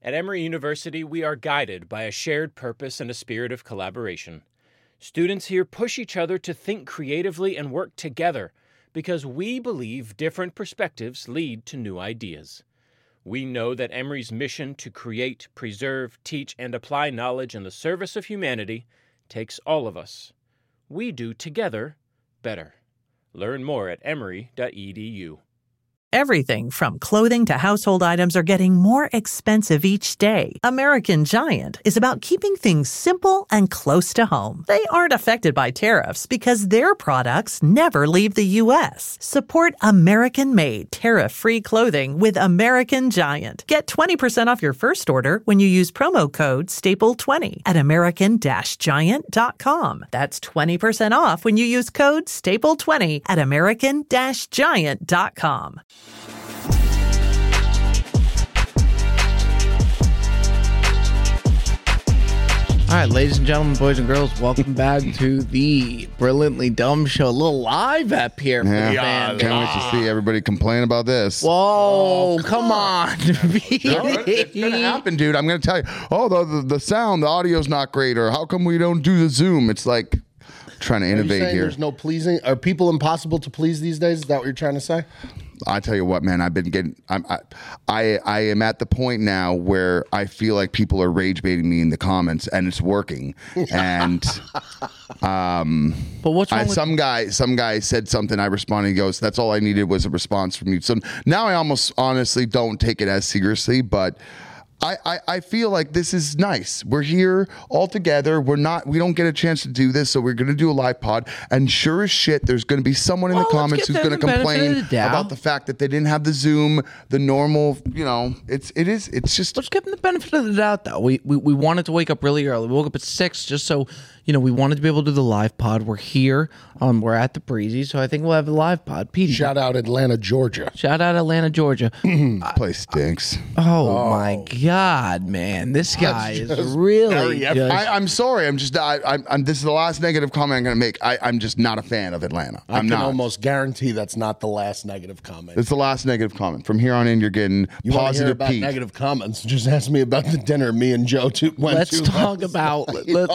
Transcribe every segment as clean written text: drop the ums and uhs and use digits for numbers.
At Emory University, we are guided by a shared purpose and a spirit of collaboration. Students here push each other to think creatively and work together because we believe different perspectives lead to new ideas. We know that Emory's mission to create, preserve, teach, and apply knowledge in the service of humanity takes all of us. We do together better. Learn more at emory.edu. Everything from clothing to household items are getting more expensive each day. American Giant is about keeping things simple and close to home. They aren't affected by tariffs because their products never leave the U.S. Support American-made, tariff-free clothing with American Giant. Get 20% off your first order when you use promo code STAPLE20 at American-Giant.com. That's 20% off when you use code STAPLE20 at American-Giant.com. All right, ladies and gentlemen, boys and girls, welcome back to the Brilliantly Dumb Show. A little live up here for the fans. Can't wait to see everybody complain about this. Whoa, come on. It's going to happen, dude. I'm going to tell you, the sound, the audio's not great, or how come we don't do the Zoom? It's like trying to innovate here. There's no pleasing. Are people impossible to please these days? Is that what you're trying to say? I tell you what, man, I've been getting. I am at the point now where I feel like people are rage baiting me in the comments, and it's working. And but what's wrong with some guy said something. I responded. He goes, "That's all I needed was a response from you." So now I almost honestly don't take it as seriously, but I feel like this is nice. We're here all together. We don't get a chance to do this, so we're going to do a live pod. And sure as shit, there's going to be someone in the comments who's going to complain about the fact that they didn't have the Zoom, the normal. It's just. Let's give them the benefit of the doubt, though. We wanted to wake up really early. We woke up at 6 just so. We wanted to be able to do the live pod. We're here. We're at the Breezy, so I think we'll have a live pod. Petey. Shout out Atlanta, Georgia. Place stinks. Oh my God, man! This guy is really. I'm sorry. I'm just. I'm. This is the last negative comment I'm going to make. I'm just not a fan of Atlanta. I can almost guarantee that's not the last negative comment. It's the last negative comment. From here on in, you're getting you positive. Hear about negative comments? Just ask me about the dinner me and Joe went Let's to. Talk about.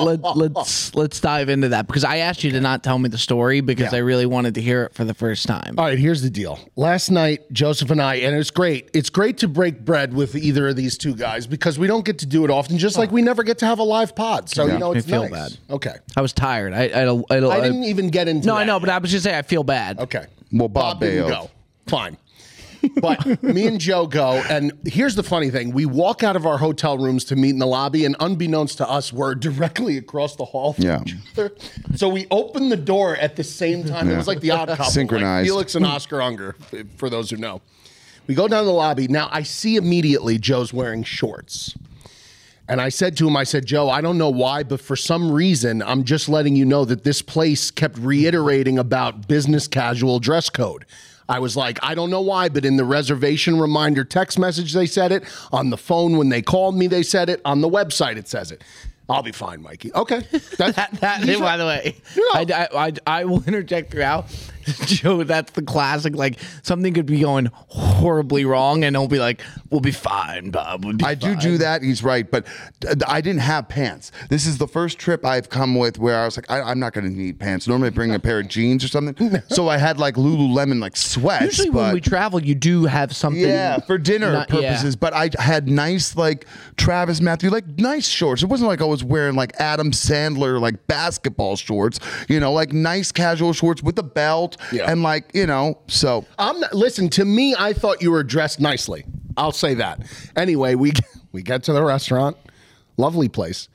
Let's dive into that because I asked you to not tell me the story because I really wanted to hear it for the first time. All right, here's the deal. Last night, Joseph and I, and it's great. It's great to break bread with either of these two guys because we don't get to do it often, just like we never get to have a live pod. So, it's feel nice. Bad. Okay. I was tired. I didn't even get into No, that I know, yet. but I was just saying I feel bad. Okay. Well, Bob didn't bailed. go. Fine. But me and Joe go, and here's the funny thing. We walk out of our hotel rooms to meet in the lobby, and unbeknownst to us, we're directly across the hall from each other. So we opened the door at the same time. It was like the odd couple. Synchronized. Like Felix and Oscar Unger, for those who know. We go down the lobby. Now, I see immediately Joe's wearing shorts. And I said to him, Joe, I don't know why, but for some reason, I'm just letting you know that this place kept reiterating about business casual dress code. I was like, I don't know why, but in the reservation reminder text message, they said it. On the phone, when they called me, they said it. On the website, it says it. I'll be fine, Mikey. Okay. By the way, I will interject throughout. Joe, that's the classic. Like, something could be going horribly wrong, and he'll be like, we'll be fine, Bob. We'll be fine. do that. He's right. But I didn't have pants. This is the first trip I've come with where I was like, I'm not going to need pants. Normally I bring a pair of jeans or something. So I had like Lululemon, like sweats. Usually when we travel, you do have something. Yeah, for dinner purposes. Yeah. But I had nice, like, Travis Matthew, like, nice shorts. It wasn't like I was wearing, like, Adam Sandler, like, basketball shorts. Like, nice casual shorts with a belt. Yeah. And like, so listen, to me, I thought you were dressed nicely. I'll say that. Anyway, we get to the restaurant, lovely place.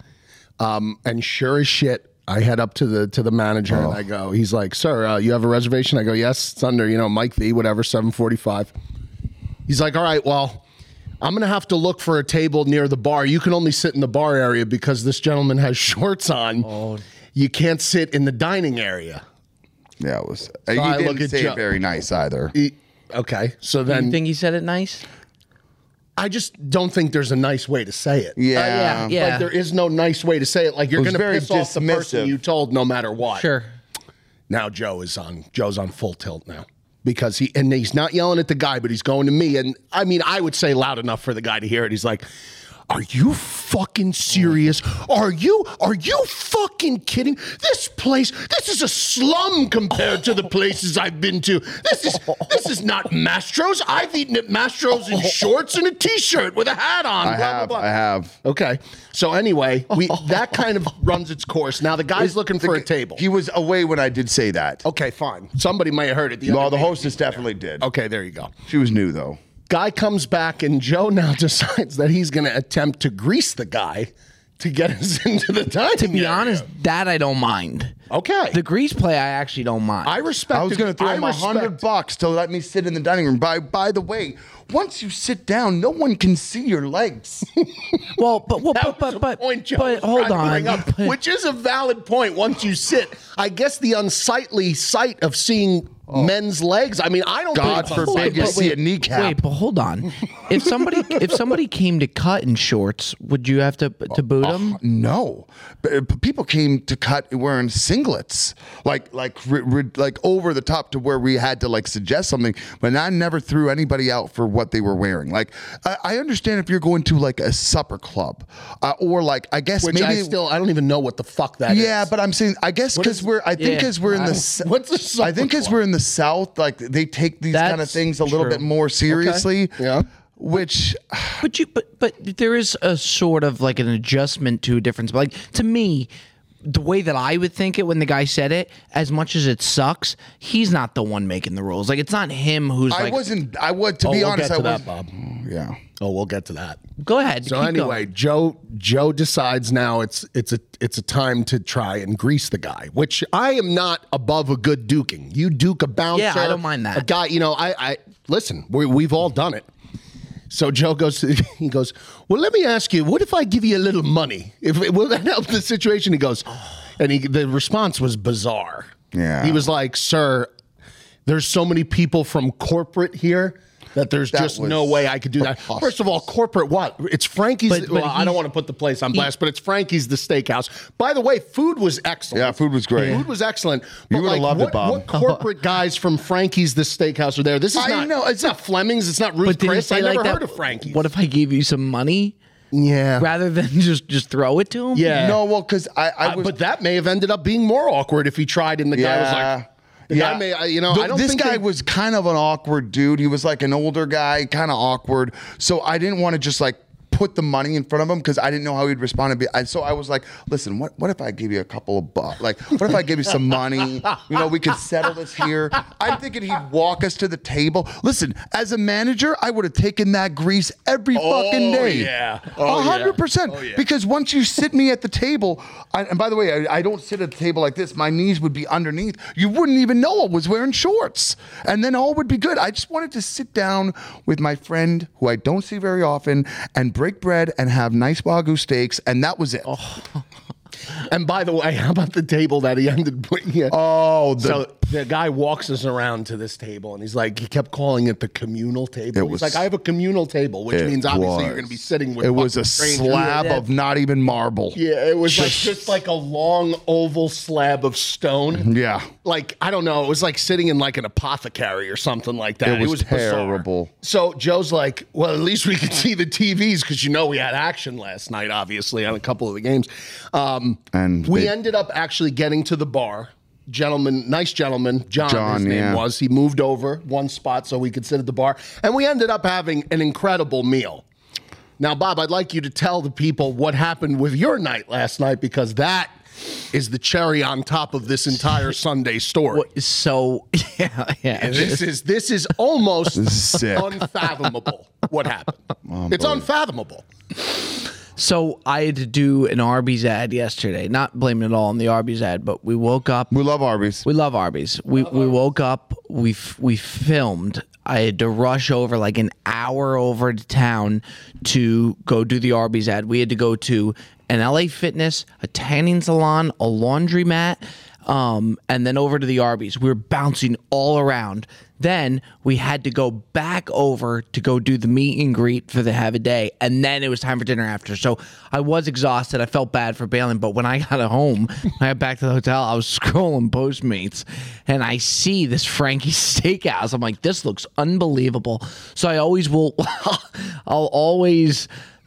And sure as shit, I head up to the manager and I go, he's like, sir, you have a reservation? I go, yes, it's under, Mike V, whatever, 745. He's like, all right, well, I'm going to have to look for a table near the bar. You can only sit in the bar area because this gentleman has shorts on. Oh. You can't sit in the dining area. Yeah, it was. So he didn't say it very nice either. Okay, so then you think he said it nice? I just don't think there's a nice way to say it. Yeah. Like there is no nice way to say it. Like you're going to piss off the person you told, no matter what. Sure. Now Joe's on full tilt now because he's not yelling at the guy, but he's going to me. And I mean, I would say loud enough for the guy to hear it. He's like, Are you fucking serious? Are you fucking kidding? This is a slum compared to the places I've been to. This is not Mastro's. I've eaten at Mastro's in shorts and a t-shirt with a hat on. I have. Okay. So anyway, that kind of runs its course. Now the guy's looking for a table. He was away when I did say that. Okay, fine. Somebody may have heard it. Well, the hostess definitely did. Okay, there you go. She was new, though. Guy comes back, and Joe now decides that he's going to attempt to grease the guy to get us into the dining To be area. honest, that I don't mind. Okay. The grease play, I actually don't mind. I respect. I was going to throw him $100 to let me sit in the dining room. By the way, once you sit down, no one can see your legs. Well, but point Joe but was hold trying to on. bring up, which is a valid point. Once you sit, I guess the unsightly sight of seeing men's legs. I mean, I don't. God think it's forbid you unsightly. see a kneecap. Wait, but hold on. If somebody came to cut in shorts, would you have to boot them? No, people came to cut wearing singlets, like over the top to where we had to like suggest something. But I never threw anybody out for what they were wearing. Like I understand if you're going to like a supper club, or like I guess Which maybe I don't even know what the fuck that is. Yeah, but I'm saying I guess because we're in the What's a supper I think because club? we're in the South, like they take these kind of That's things a little true. bit more seriously. Yeah. Which But there is a sort of like an adjustment to a difference. Like to me, the way that I would think it when the guy said it, as much as it sucks, he's not the one making the rules. Like it's not him who's I like. wasn't. I would to be we'll honest. get to I that, was. Bob. Yeah. Oh, we'll get to that. Go ahead. So keep anyway, going. Joe decides now it's a time to try and grease the guy, which I am not above a good duking. You duke a bouncer. Yeah, I don't mind that. A guy, I listen. We've all done it. So Joe goes. He goes. Well, let me ask you. What if I give you a little money? Will that help the situation? He goes, and the response was bizarre. Yeah. He was like, "Sir, there's so many people from corporate here." That there's just no way I could do that. preposterous. First of all, corporate what? It's Frankie's. But well, I don't want to put the place on blast, but it's Frankie's the steakhouse. By the way, food was excellent. Yeah, food was great. Food was excellent. You But would've loved it, Bob. What corporate guys from Frankie's the steakhouse are there? This is I not. know, It's not Fleming's. It's not Ruth But did he Chris. say I never like that? heard of Frankie's. What if I gave you some money Yeah. rather than just throw it to him? Yeah. No, well, because I was. but that may have ended up being more awkward if he tried and the guy was like. The guy may, I don't this think guy they- was kind of an awkward dude. He was like an older guy, kind of awkward. So I didn't want to just like put the money in front of him because I didn't know how he'd respond. So I was like, listen, what if I give you a couple of bucks? Like, what if I give you some money? We could settle this here. I'm thinking he'd walk us to the table. Listen, as a manager, I would have taken that grease every fucking day. yeah. 100%. Because once you sit me at the table, and by the way, I don't sit at the table like this. My knees would be underneath. You wouldn't even know I was wearing shorts. And then all would be good. I just wanted to sit down with my friend who I don't see very often and break bread and have nice Wagyu steaks, and that was it. And by the way, how about the table that he ended with? Yeah. So the guy walks us around to this table, and he's like, he kept calling it the communal table. He's like, I have a communal table, which means obviously you're going to be sitting with. It was a fucking strangers. slab of not even marble. Yeah, it was just like a long oval slab of stone. Yeah. Like, I don't know. It was like sitting in like an apothecary or something like that. It was bizarre. terrible. So Joe's like, well, at least we could see the TVs because we had action last night, obviously, on a couple of the games. And we they- ended up actually getting to the bar. Nice gentleman, John his name yeah. was. He moved over one spot so we could sit at the bar. And we ended up having an incredible meal. Now, Bob, I'd like you to tell the people what happened with your night last night because that is the cherry on top of this entire Sunday story. So yeah. And this is almost sick. unfathomable what happened. It's unfathomable. So I had to do an Arby's ad yesterday. Not blaming it all on the Arby's ad, but we woke up. We love Arby's. We love Arby's. We woke up. We filmed. I had to rush over like an hour over to town to go do the Arby's ad. We had to go to an LA Fitness, a tanning salon, a laundromat, and then over to the Arby's. We were bouncing all around. Then we had to go back over to go do the meet and greet for the Have a Day, and then it was time for dinner after. So I was exhausted. I felt bad for bailing, but when I got home, I got back to the hotel, I was scrolling Postmates, and I see this Frankie's Steakhouse. I'm like, this looks unbelievable. So I always will, I'll always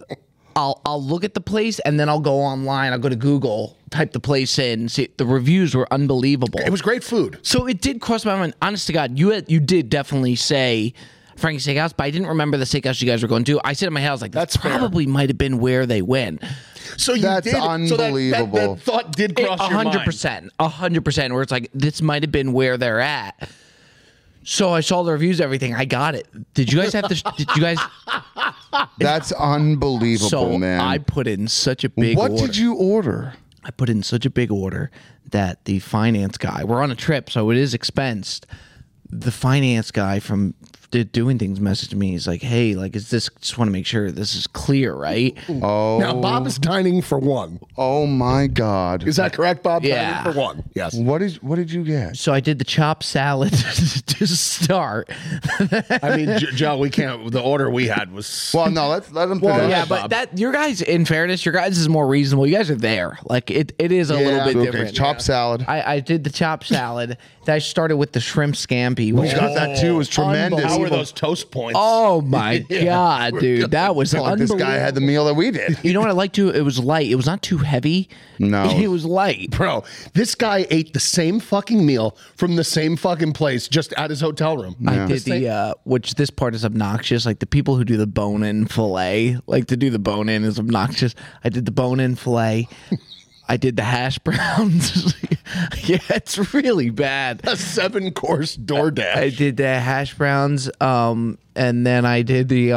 I'll look at the place and then I'll go online. I'll go to Google, type the place in. See, the reviews were unbelievable. It was great food. So it did cross my mind. Honest to God, you did definitely say Frankie's Steakhouse, but I didn't remember the steakhouse you guys were going to. I said in my house, like, That's fair. probably might have been where they went. So you That's did. unbelievable. So that thought did cross your mind. 100%. Where it's like, this might have been where they're at. So I saw the reviews, everything. I got it. Did you guys have to? Did you guys? That's unbelievable, So man. I put in such a big what order. did you order? I put in such a big order that the finance guy, we're on a trip, so it is expensed. The finance guy from doing things messaged me. He's like, hey, like, is this, just want to make sure this is clear, right? Oh, Now Bob is dining for one. oh my God. Is that correct, Bob? Yeah. Dining for one. Yes. What did you get? So I did the chopped salad to start. I mean, Joe, we can't. The order we had was. Well, no, let them finish. Well, yeah, but that, your guys, in fairness, your guys is more reasonable. You guys are there. Like, it is a little bit okay. different. Chopped salad. I did the chopped salad. Then I started with the shrimp scampi. We got that too. It was tremendous. How were those toast points? Oh my God, dude. That was Like this unbelievable. guy had the meal that we did. You know what I like too? It was light. It was not too heavy. No. It was light. Bro, this guy ate the same fucking meal from the same fucking place just at his hotel room. I did the, which this part is obnoxious. Like the people who do the bone-in filet, like to do the bone-in is obnoxious. I did the bone-in filet. I did the hash browns. Yeah, it's really bad. A 7-course DoorDash. I did the hash browns, and then I did the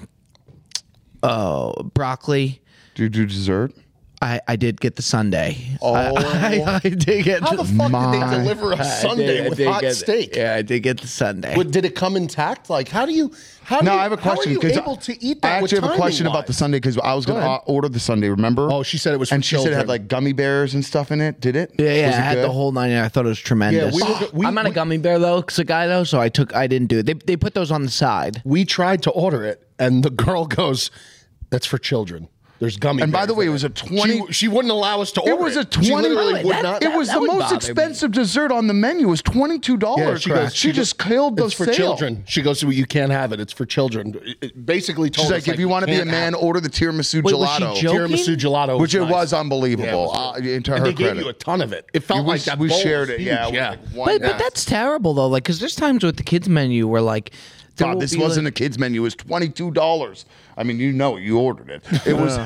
broccoli. Did you do dessert? I did get the sundae. Oh. I did get How the fuck did they deliver a I Sunday did- I with did hot get- steak? Yeah, I did get the sundae. Did it come intact? Like, how do you? No, I have a question. How are 'cause you able to eat that? I actually have a question about the Sunday because I was going to ahead. order the Sunday. Remember? Oh, she said it was for and she said it had children. like gummy bears and stuff in it. Did it? Yeah, Was I it had good? the whole 9. I thought it was tremendous. we- I'm not a gummy bear though, guy though, so I didn't do it. They put those on the side. We tried to order it, and the girl goes, "That's for children." There's gummy. And by bears the way, in it was a 20. She wouldn't allow us to order. It was a She 20. literally would not. It was that the would most bother me. expensive dessert on the menu. It was $22. Yeah, she goes. She just killed the It's for sale. children. She goes, well, "You can't have it. It's for children." It basically told She's us, like, if you want to be a can't man, have order the tiramisu Wait, was she gelato. joking? tiramisu gelato, Which it nice. was unbelievable. Yeah, it was To and her they gave credit. you a ton of it. It felt we like that. we bowl shared was it. huge. Yeah. Yeah. Like one But that's terrible though, like because there's times with the kids menu where like there Bob, will this be, wasn't like, a kids menu. It was $22. I mean, you know, you ordered it. It was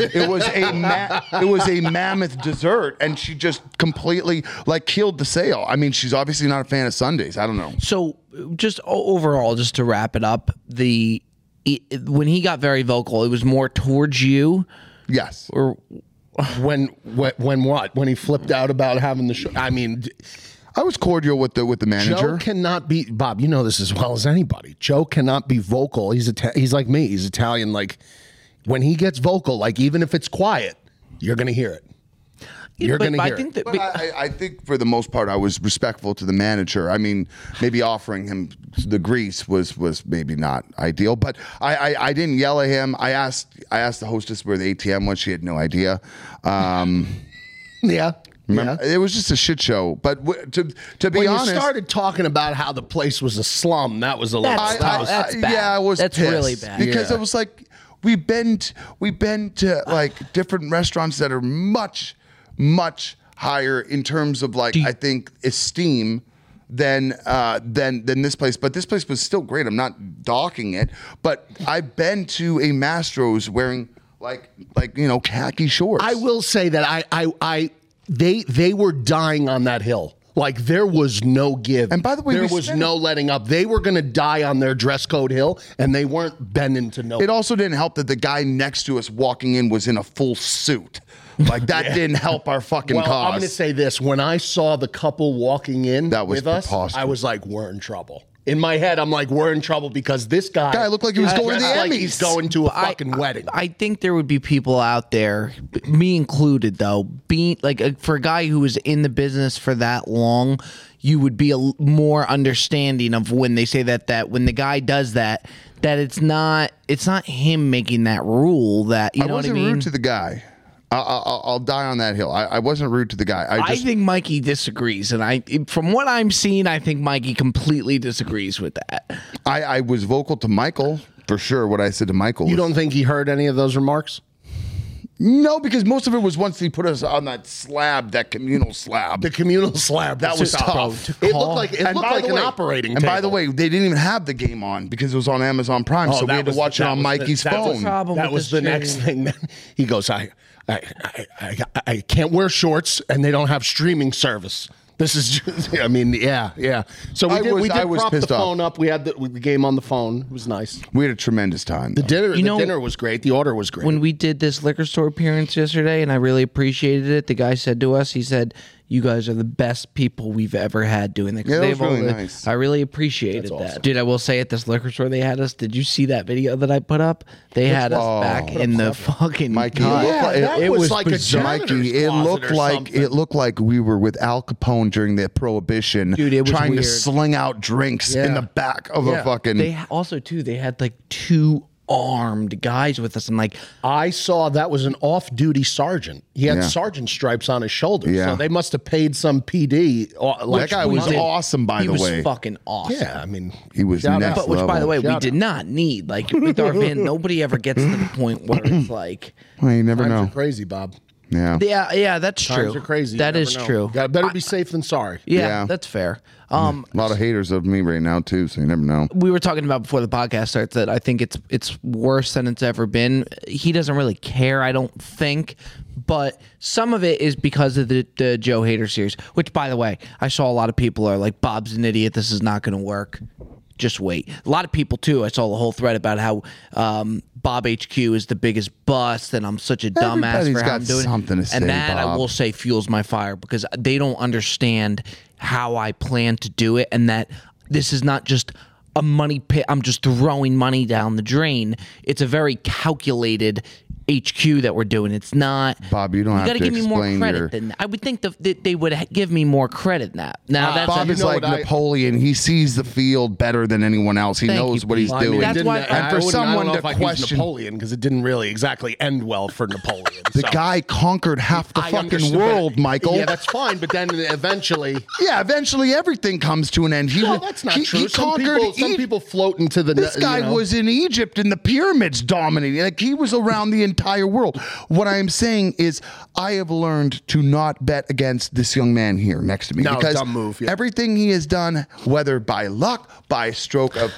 it was a mammoth dessert, and she just completely like killed the sale. I mean, she's obviously not a fan of Sundays. I don't know. So just overall, just to wrap it up, when he got very vocal, it was more towards you, Yes. or When what? When he flipped out about having the show? I mean, I was cordial with the manager. Joe cannot be Bob. You know this as well as anybody. Joe cannot be vocal. He's like me. He's Italian. Like when he gets vocal, like even if it's quiet, you're gonna hear it. You're but gonna I hear think it. that But I think for the most part, I was respectful to the manager. I mean, maybe offering him the grease was maybe not ideal, but I didn't yell at him. I asked the hostess where the ATM was. She had no idea. Yeah. Remember, it was just a shit show. But to be When honest, you started talking about how the place was a slum, that was a little. That's bad. yeah, I was That's pissed really bad. because Yeah. it was like we've been to like different restaurants that are much higher in terms of like I think esteem than this place. But this place was still great. I'm not docking it, but I've been to a Mastro's wearing like khaki shorts. I will say that they were dying on that hill. Like there was no give. And by the way, there we was spent- no letting up. They were going to die on their dress code hill, and they weren't bending to no. It also didn't help that the guy next to us walking in was in a full suit. Like that didn't help our fucking Well, cause. I'm going to say this: when I saw the couple walking in That was with us, preposterous. I was like, "We're in trouble." In my head, I'm like, "We're in trouble" because this guy looked like he was going to the dressed like Emmys. he's going to a fucking wedding. I think there would be people out there, me included, though, being like for a guy who was in the business for that long, you would be more understanding of when they say that when the guy does that it's not him making that rule. That you know what I wasn't mean? rude to the guy. I'll die on that hill. I wasn't rude to the guy. I think Mikey disagrees, and from what I'm seeing, I think Mikey completely disagrees with that. I was vocal to Michael for sure. What I said to Michael. You was- don't think he heard any of those remarks? No, because most of it was once he put us on that slab, that communal slab. The communal slab. That was tough. It looked like an operating table. And by the way, they didn't even have the game on because it was on Amazon Prime, so we had to watch it on Mikey's phone. That was the next thing. He goes, I can't wear shorts, and they don't have streaming service. This is just, I mean, yeah. So we did prop the phone up. We had the game on the phone. It was nice. We had a tremendous time. The dinner was great. The order was great. When we did this liquor store appearance yesterday, and I really appreciated it, the guy said to us, he said, "You guys are the best people we've ever had doing that." Yeah, that was really nice. I really appreciated that. Dude, I will say at this liquor store they had us. Did you see that video that I put up? They had us back in the fucking Mikey. It was like bizarre. a Mikey, it looked like we were with Al Capone during the Prohibition, dude, it was trying weird. to sling out drinks in the back of a fucking. They also too. They had like 2 armed guys with us, and like I saw that was an off-duty sergeant. He had sergeant stripes on his shoulders, so they must have paid some PD. That guy was awesome, by the way. He was fucking awesome. Yeah, I mean, he was next But which, by the way, we did not need. Like with our van, nobody ever gets to the point where it's like, well, you never know. Times are crazy, Bob. Yeah, that's true. Times are crazy. That is true. Better be safe than sorry. Yeah, that's fair. A lot of haters of me right now too, so you never know. We were talking about before the podcast starts that I think it's worse than it's ever been. He doesn't really care, I don't think, but some of it is because of the Joe Hader series. Which, by the way, I saw a lot of people are like, "Bob's an idiot. This is not going to work." Just wait. A lot of people too. I saw the whole thread about how Bob HQ is the biggest bust, and I'm such a dumbass for how I'm doing something to say, and that Bob. I will say fuels my fire because they don't understand how I plan to do it, and that this is not just a money pit. I'm just throwing money down the drain. It's a very calculated HQ that we're doing. It's not. Bob, you don't have to give me more explain credit than that. I would think that they would give me more credit than that. Now that's Bob is like Napoleon. He sees the field better than anyone else. He knows what he's doing. That's why. And for someone to question Napoleon, because it didn't really exactly end well for Napoleon. The guy conquered half the fucking world, Michael. Yeah, that's fine. But then eventually, eventually everything comes to an end. That's not true. Some people float into the. This guy was in Egypt in the pyramids dominating. Like he was around the entire world. What I am saying is I have learned to not bet against this young man here next to me. No, because dumb move. Yeah. Everything he has done, whether by luck, by a stroke of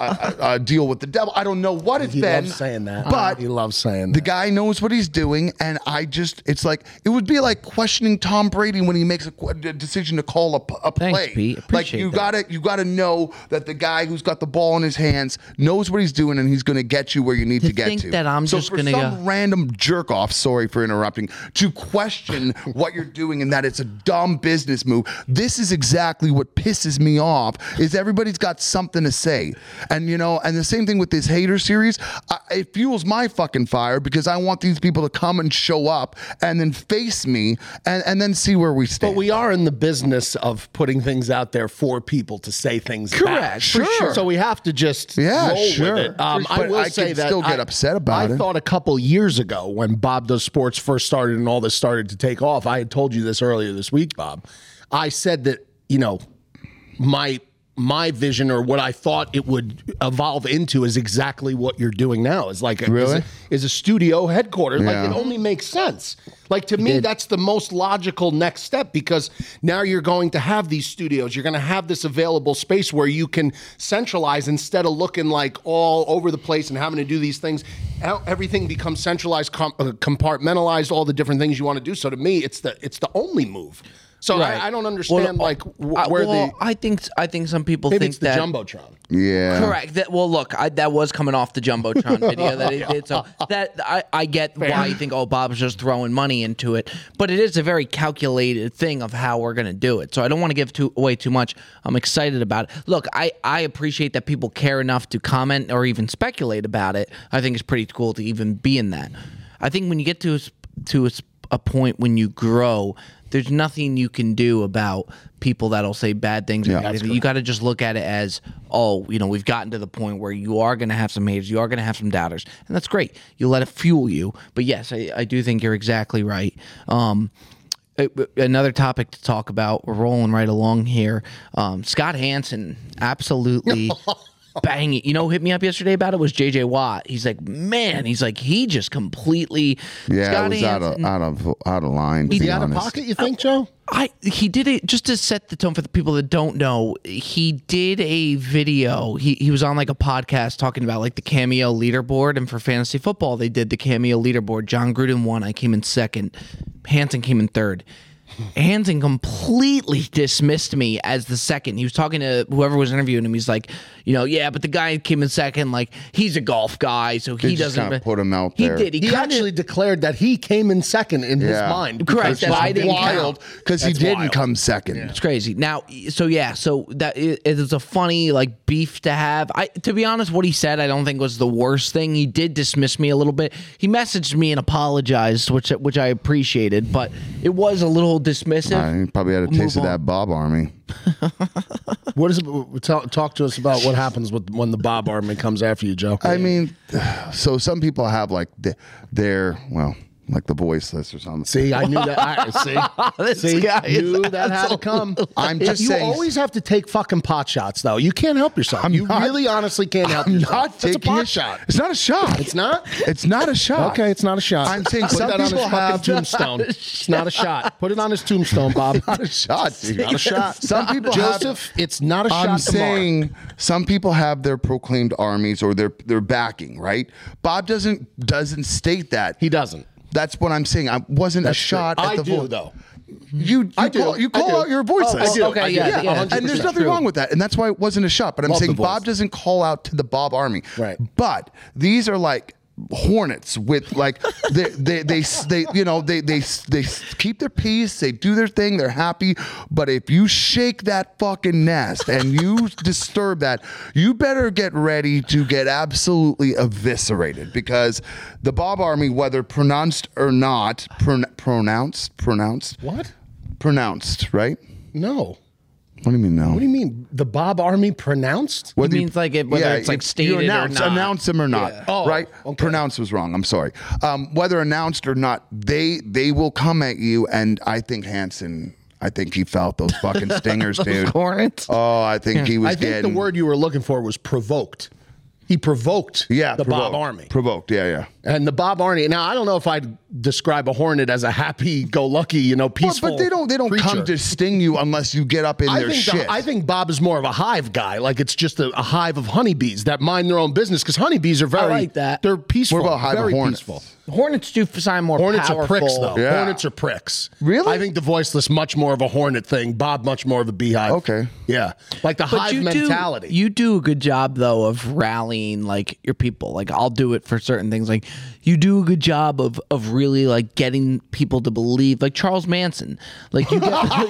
a deal with the devil, I don't know what it's been. He loves saying that. But he loves saying the that. guy knows what he's doing, and it's like, it would be like questioning Tom Brady when he makes a decision to call a play. Thanks, Pete. Appreciate you gotta know that the guy who's got the ball in his hands knows what he's doing, and he's going to get you where you need to get to. That I'm just going to go random jerk off, sorry for interrupting, to question what you're doing and that it's a dumb business move. This is exactly what pisses me off, is everybody's got something to say. And and the same thing with this Hater series, it fuels my fucking fire because I want these people to come and show up and then face me and then see where we stand. But we are in the business of putting things out there for people to say things Correct, for sure. So we have to just roll with it. I will say that still get upset about it. I thought a couple years ago when Bob Does Sports first started and all this started to take off, I had told you this earlier this week, Bob. I said that, my vision or what I thought it would evolve into is exactly what you're doing now. Is like is a studio headquarters. Yeah. Like it only makes sense. Like to me, that's the most logical next step because now you're going to have these studios. You're going to have this available space where you can centralize instead of looking like all over the place and having to do these things. Everything becomes centralized, compartmentalized, all the different things you want to do. So to me, it's the only move. So right. I don't understand I think some people maybe think it's the that Jumbotron. Yeah, correct. Look, that was coming off the Jumbotron video that he did. So that I get why you think Bob's just throwing money into it, but it is a very calculated thing of how we're going to do it. So I don't want to give away too much. I'm excited about it. Look, I appreciate that people care enough to comment or even speculate about it. I think it's pretty cool to even be in that. I think when you get to a point when you grow, there's nothing you can do about people that'll say bad things. You got to just look at it as, we've gotten to the point where you are going to have some haters, you are going to have some doubters, and that's great. You let it fuel you. But yes, I do think you're exactly right. Another topic to talk about, we're rolling right along here. Scott Hansen absolutely banging. You know, who hit me up yesterday about it was JJ Watt. He's like, man, he just completely. Yeah, it was out of line. Is he out of pocket, you think, Joe? He did it just to set the tone for the people that don't know. He did a video. He was on like a podcast talking about like the Cameo leaderboard, and for fantasy football, they did the Cameo leaderboard. John Gruden won. I came in second. Hansen came in third. Hansen completely dismissed me as the second. He was talking to whoever was interviewing him. He's like, yeah, but the guy came in second. Like, he's a golf guy, so he doesn't kind of put him out there. He did. He actually declared that he came in second in his mind. Correct. That's wild because he didn't come second. It's crazy. Now, so that it is a funny like beef to have. To be honest, what he said I don't think was the worst thing. He did dismiss me a little bit. He messaged me and apologized, which I appreciated, but it was a little dismissive. He probably had a taste of that Bob Army. What is it? Talk to us about what happens when the Bob Army comes after you, Joe. I mean, so some people have like like the voiceless or something. See, I knew that. This guy knew that had to come. I'm just you saying. You always have to take fucking pot shots, though. You can't help yourself. You really, honestly can't help yourself. Not It's a taking pot shot. It's not a shot. It's not. It's not a shot. Okay, it's not a shot. I'm saying Put some that on his people fucking have tombstone. It's not a shot. Put it on his tombstone, Bob. not a shot. Dude. Not a shot. Some people Joseph, it's not a shot. I'm tomorrow. saying some people have their proclaimed armies or their backing, right? Bob doesn't state that. He doesn't. That's what I'm saying. I wasn't a shot at I the do, voice. though. You call out your voiceless. I do. Okay, yeah. And there's nothing wrong with that. And that's why it wasn't a shot. But I'm Love saying the voice. Bob doesn't call out to the Bob Army. Right. But these are like hornets with like they keep their peace, they do their thing, they're happy. But if you shake that fucking nest and you disturb that, you better get ready to get absolutely eviscerated, because the Bob Army, whether pronounced or not, pronounced What? pronounced, right? No. What do you mean no? What do you mean? The Bob Army pronounced? It means like whether it's like stated you or not. announce them or not, right? okay. Pronounce was wrong. I'm sorry. Whether announced or not, they will come at you. And I think Hansen, he felt those fucking stingers, dude. Hornets. Oh, I think he was I think getting the word you were looking for was provoked. He provoked the Bob Army. Provoked, yeah. And the Bob Army. Now, I don't know if I'd describe a hornet as a happy-go-lucky, peaceful But they don't creature. come to sting you unless you get up in their shit. I think Bob is more of a hive guy. Like, it's just a hive of honeybees that mind their own business, because honeybees are very... I like that. They're peaceful. What about hive of very hornets? peaceful. Hornets do sound more Hornets powerful. are pricks, though. Yeah. Hornets are pricks. Really? I think the voiceless much more of a hornet thing. Bob much more of a beehive. Okay. Yeah. Like the hive mentality. You do a good job though of rallying like your people. Like I'll do it for certain things. Like you do a good job of really like getting people to believe. Like Charles Manson. Like you get.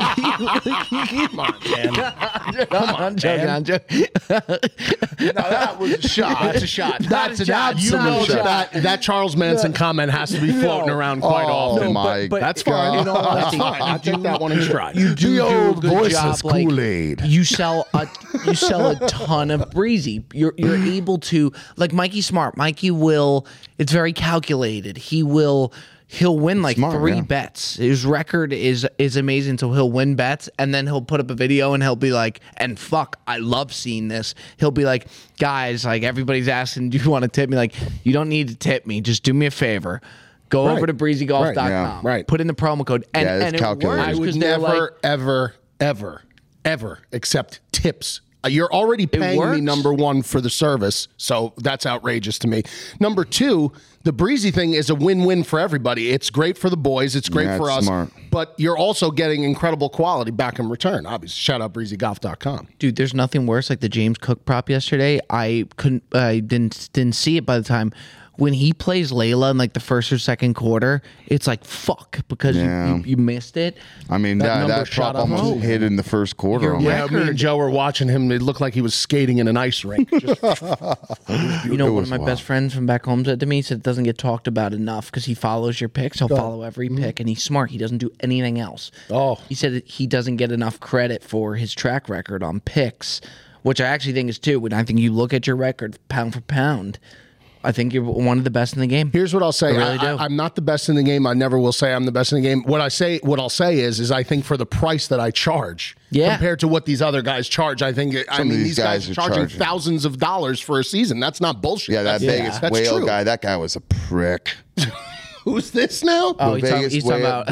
Come on, man. I'm joking. I'm joking. Now that was a shot. That's a shot. That's an You know absolute shot. that Charles Manson comment has to be floating around quite often. my but That's fine. in all honesty, That's fine. I take that one in stride. You do The do a old good voiceless job. Like, Kool-Aid. you sell a ton of breezy. You're able to, like Mikey Smart. Mikey will. It's very calculated. He'll win like Smart, 3 yeah. bets. His record is amazing. So he'll win bets, and then he'll put up a video, and he'll be like, "And fuck, I love seeing this." He'll be like, "Guys, like everybody's asking, do you want to tip me? Like, you don't need to tip me. Just do me a favor." Go Right. over to breezygolf.com. Right, yeah. Right. Put in the promo code. And, Yeah, it's and it calculated. works I 'cause would they're never, like, ever accept tips. You're already paying me, works. number one, for the service, so that's outrageous to me. Number two, the breezy thing is a win-win for everybody. It's great for the boys. It's great Yeah, for it's us. smart. But you're also getting incredible quality back in return. Obviously, shout out breezygolf.com. Dude, there's nothing worse. Like the James Cook prop yesterday, I didn't see it by the time. When he plays Layla in like the first or second quarter, it's like fuck because Yeah. you missed it. I mean, number that shot prop up. almost hit in the first quarter. Your almost. Yeah, me and Joe were watching him. It looked like he was skating in an ice rink. Just, You know, It one was of my wild. best friends from back home said to me, he said it doesn't get talked about enough because he follows your picks. He'll follow every pick, and he's smart. He doesn't do anything else. Oh. He said that he doesn't get enough credit for his track record on picks, which I actually think is too. When I think you look at your record pound for pound, I think you're one of the best in the game. Here's what I'll say. I really do. I'm not the best in the game. I never will say I'm the best in the game. What I'll say is I think for the price that I charge, compared to what these other guys charge, these guys are charging thousands of dollars for a season. That's not bullshit. Yeah, that Vegas whale guy, that guy was a prick. Who's this now? Oh, he's talking about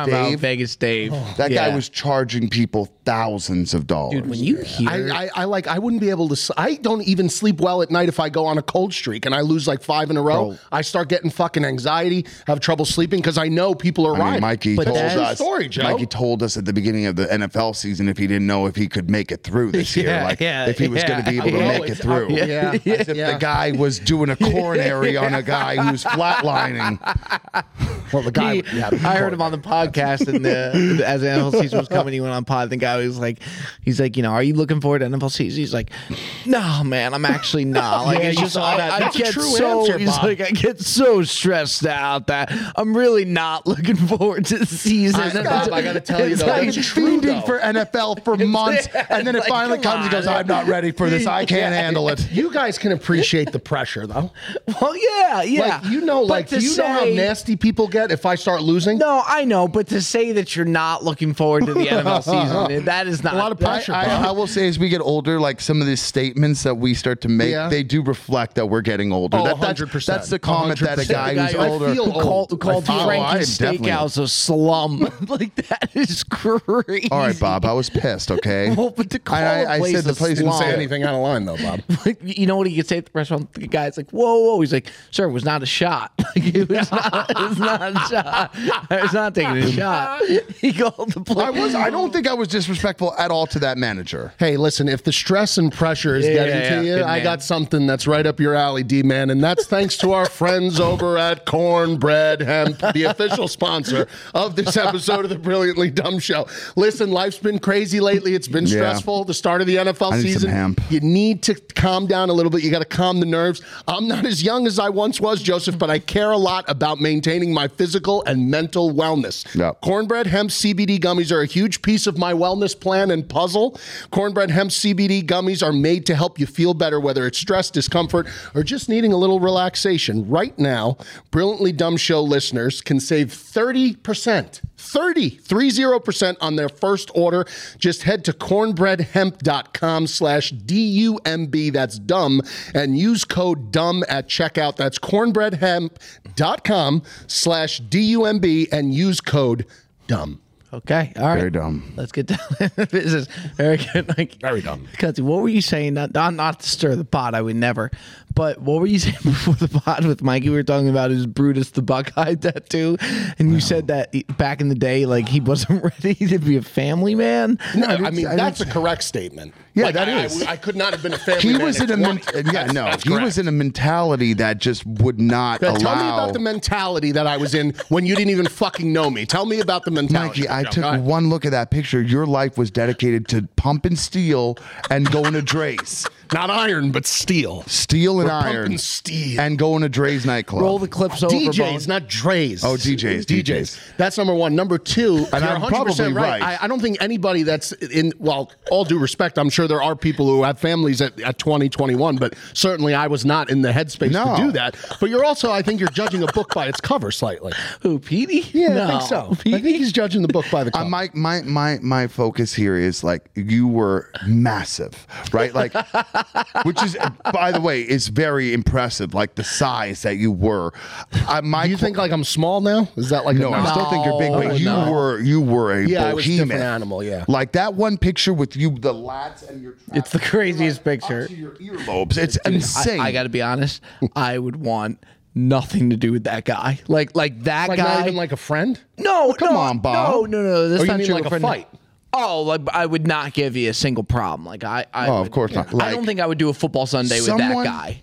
Vegas Dave. That guy was charging people thousands of dollars. Dude, when you hear, I wouldn't be able to. I don't even sleep well at night if I go on a cold streak and I lose like 5 in a row. Bro. I start getting fucking anxiety, have trouble sleeping because I know people are riding. Mikey told us. Story, Joe. Mikey told us at the beginning of the NFL season if he didn't know if he could make it through this year, if he was going to be able to make it through. As if the guy was doing a coronary on a guy who's flatlining. Well, the guy. I heard him on the podcast, and as the NFL season was coming, he went on pod. The guy was like, he's like, are you looking forward to NFL season? He's like, no, man, I'm actually not. Like, you saw that. That's a true answer, he's Bob. like, I get so stressed out that I'm really not looking forward to the season. Bob, I got to tell you, though, He's that's true, fiending though. for NFL for months, and then it finally comes. He goes, I'm not ready for this. I can't handle it. You guys can appreciate the pressure, though. Well, yeah. Like, do you know how nasty people get if I start losing? No, I know, but to say that you're not looking forward to the NFL season, that is not a lot of pressure. I will say, as we get older, like some of these statements that we start to make, they do reflect that we're getting older. 100%. That's the comment that a guy who's older called Frankie's Steakhouse a slum. Like, that is crazy. All right, Bob, I was pissed. Okay, well, but to call I said the place Didn't didn't say anything out of line, though, Bob. Like, you know what he could say at the restaurant? The guy's like, whoa. He's like, sir, it was not a shot. Like, it was not a shot. I was not taking a shot. He called the play. I don't think I was disrespectful at all to that manager. Hey, listen, if the stress and pressure is getting to you, I got something that's right up your alley, D-Man, and that's thanks to our friends over at Cornbread Hemp, the official sponsor of this episode of the Brilliantly Dumb Show. Listen, life's been crazy lately. It's been stressful. The start of the NFL season. Hemp. You need to calm down a little bit. You got to calm the nerves. I'm not as young as I once was, Joseph, but I care a lot about maintaining my physical and mental wellness. Yep. Cornbread Hemp CBD gummies are a huge piece of my wellness plan and puzzle. Cornbread Hemp CBD gummies are made to help you feel better, whether it's stress, discomfort, or just needing a little relaxation. Right now, Brilliantly Dumb Show listeners can save 30% on their first order. Just head to cornbreadhemp.com/DUMB, that's dumb, and use code DUMB at checkout. That's cornbreadhemp.com/DUMB and use code DUMB. Okay, all right. Very dumb. Let's get down to business. Very good. Very dumb. Because what were you saying? Not to stir the pot. I would never. But what were you saying before the pod with Mikey? We were talking about his Brutus the Buckeye tattoo, and you said that back in the day, like, he wasn't ready to be a family man. No, I mean, that's a correct statement. Yeah, like, that is. I could not have been a family He man. was in a he was in a mentality that just would not allow. Tell me about the mentality that I was in when you didn't even fucking know me. Tell me about the mentality. Mikey, I took one look at that picture. Your life was dedicated to pumping steel and going to Dre's. Not iron, but steel. Steel and We're iron. pumping steel. And going to Dre's nightclub. Roll the clips over. DJs, not Dre's. Oh, DJs. That's number one. Number two, And you're I'm 100% probably right. I don't think anybody that's in, well, all due respect, I'm sure there are people who have families at 2021, but certainly I was not in the headspace to do that. But you're also, I think you're judging a book by its cover slightly. Who, Petey? Yeah, No. I think so. Petey? I think he's judging the book by the cover. My focus here is like you were massive, right? Like, which is, by the way, is very impressive. Like the size that you were. Do you think like I'm small now? Is that like No, I still think you're big, but you were a I was a different behemoth. animal. Yeah, Like that one picture with you, the lats and your. It's the craziest picture. Up to your earlobes. It's insane. I got to be honest. I would want nothing to do with that guy. Like that like guy. not even like a friend. No, come on, Bob. No. That's Or you not mean your like a friend. fight? Oh, like I would not give you a single problem. Like I of course not. I don't think I would do a football Sunday with that someone- guy.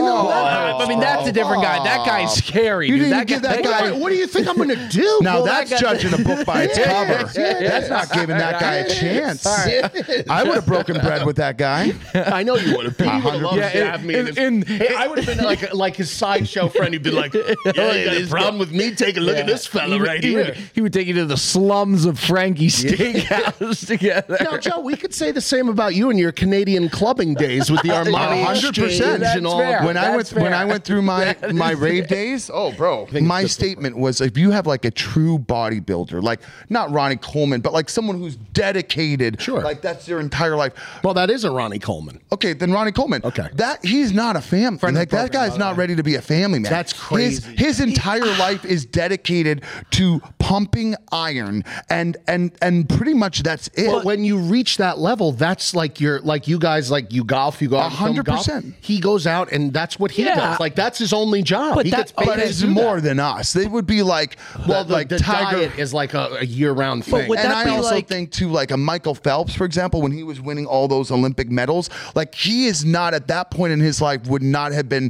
I mean, that's a different guy. That guy's scary. You dude. didn't give that guy- What do you think I'm going to do? Now Well, that's that guy- judging a book by its cover. That's not giving that guy a chance. I would have broken bread with that guy. I know you would have. He would have loved to have me. Hey, I would have been like his sideshow friend. He'd be like, "Yeah, you got a problem with me? Take a look at this fella right here." He would take you to the slums of Frankie's Steakhouse. those together. Now, Joe, we could say the same about you and your Canadian clubbing days with the Armani 100%. and all. fair. When I went through my rave days, my statement was, if you have like a true bodybuilder, like not Ronnie Coleman, but like someone who's dedicated, Sure. like that's their entire life. Well, that is a Ronnie Coleman. Okay, then Ronnie Coleman. Okay. That he's not a family. Like that guy's not ready to be a family man. That's crazy. His entire life is dedicated to pumping iron, and pretty much that's it. But when you reach that level, that's like you guys, like you golf, you go out and film golf. 100%. He goes out and that's what he does. Like that's his only job. But He gets paid but to it's do more that. than us. They would be like, The Tiger. diet is like a year-round thing. would And that I be also like- think too, like a Michael Phelps, for example, when he was winning all those Olympic medals, like he is not at that point in his life would not have been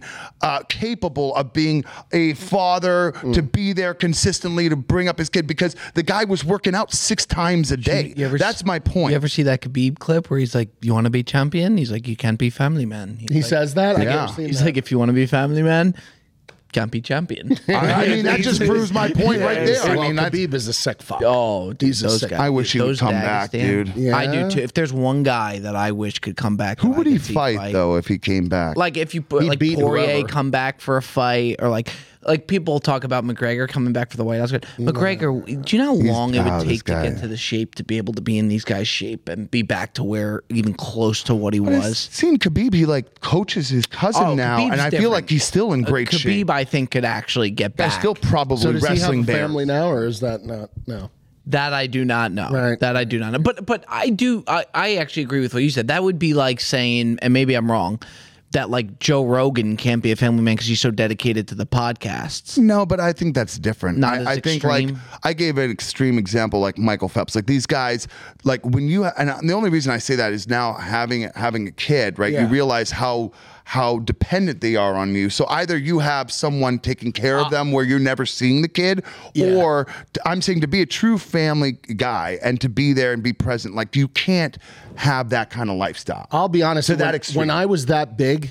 capable of being a father to be there consistently to bring up his kid, because the guy was working out 6 times a day. That's my point. You ever see that Khabib clip where he's like, "You want to be champion?" He's like, "You can't be family man." He says that? I've Yeah. never seen He's that. like, "If you want to be family man, can't be champion." I mean, that just proves my point right there. I Well, mean, that's, Khabib is a sick fuck. Oh, dude, He's a those sick- guys. I wish he would those come back, Dagestan. dude. Yeah. I do too. If there's one guy that I wish could come back, who that I would he could see fight though if he came back? Like if you put He'd like beat Poirier whoever. come back for a fight, or like people talk about McGregor coming back for the White House. McGregor, do you know how long it would this take to guy. get to the shape to be able to be in these guys' shape and be back to where even close to what he I've was? seen Khabib, he like coaches his cousin now, Khabib's and I feel different. like he's still in great Khabib, shape. I think, could actually get Guy's back. still probably So does he have wrestling a bears. family now, or is that not? No. That I do not know. Right. That I do not know. But I do. I actually agree with what you said. That would be like saying, and maybe I'm wrong, that like Joe Rogan can't be a family man because he's so dedicated to the podcasts. No, but I think that's different. Not as I think like extreme. I gave an extreme example, like Michael Phelps. Like these guys, like when you and the only reason I say that is now having a kid, right? Yeah. You realize how dependent they are on you. So either you have someone taking care of them where you're never seeing the kid, or I'm saying to be a true family guy and to be there and be present. Like you can't have that kind of lifestyle. I'll be honest. To that when, extreme. when I was that big,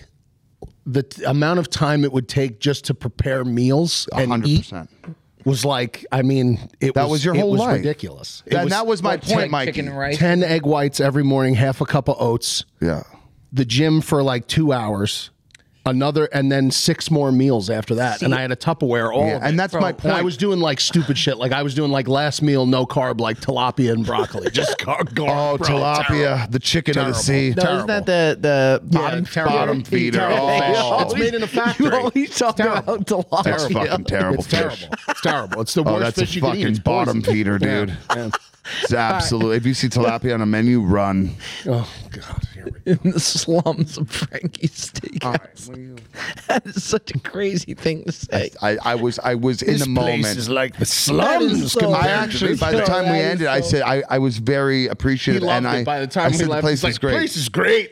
the amount of time it would take just to prepare meals and eat 100%. was like, I mean, That was your it whole was life. ridiculous. And that was my point, Mike. Chicken and rice. 10 egg whites every morning, half a cup of oats, Yeah. the gym for like 2 hours, another, and then 6 more meals after that. And I had a Tupperware, all Yeah, of it. and that's my And point. I was doing like stupid shit. Like I was doing like last meal, no carb, like tilapia and broccoli. Just Oh, tilapia, the chicken of the sea. No, isn't that the bottom terrible feeder? Terrible Oh. fish. It's made in a factory. You always talk about tilapia. That's fucking terrible It's fish. terrible. It's terrible. It's the worst Oh, that's a fish you can eat. fucking It's bottom poison. feeder, dude. Yeah. It's absolutely. If you see tilapia on a menu, run. Oh God. Here we go. In the slums of Frankie's Steakhouse. That is such a crazy thing to say. I was in the moment. is like the That is slums. so- compared I to actually, this by the place. time we that is ended, I so- said I was very He appreciative, loved and it. By the I time we said left, the place it's like, was great. place is great.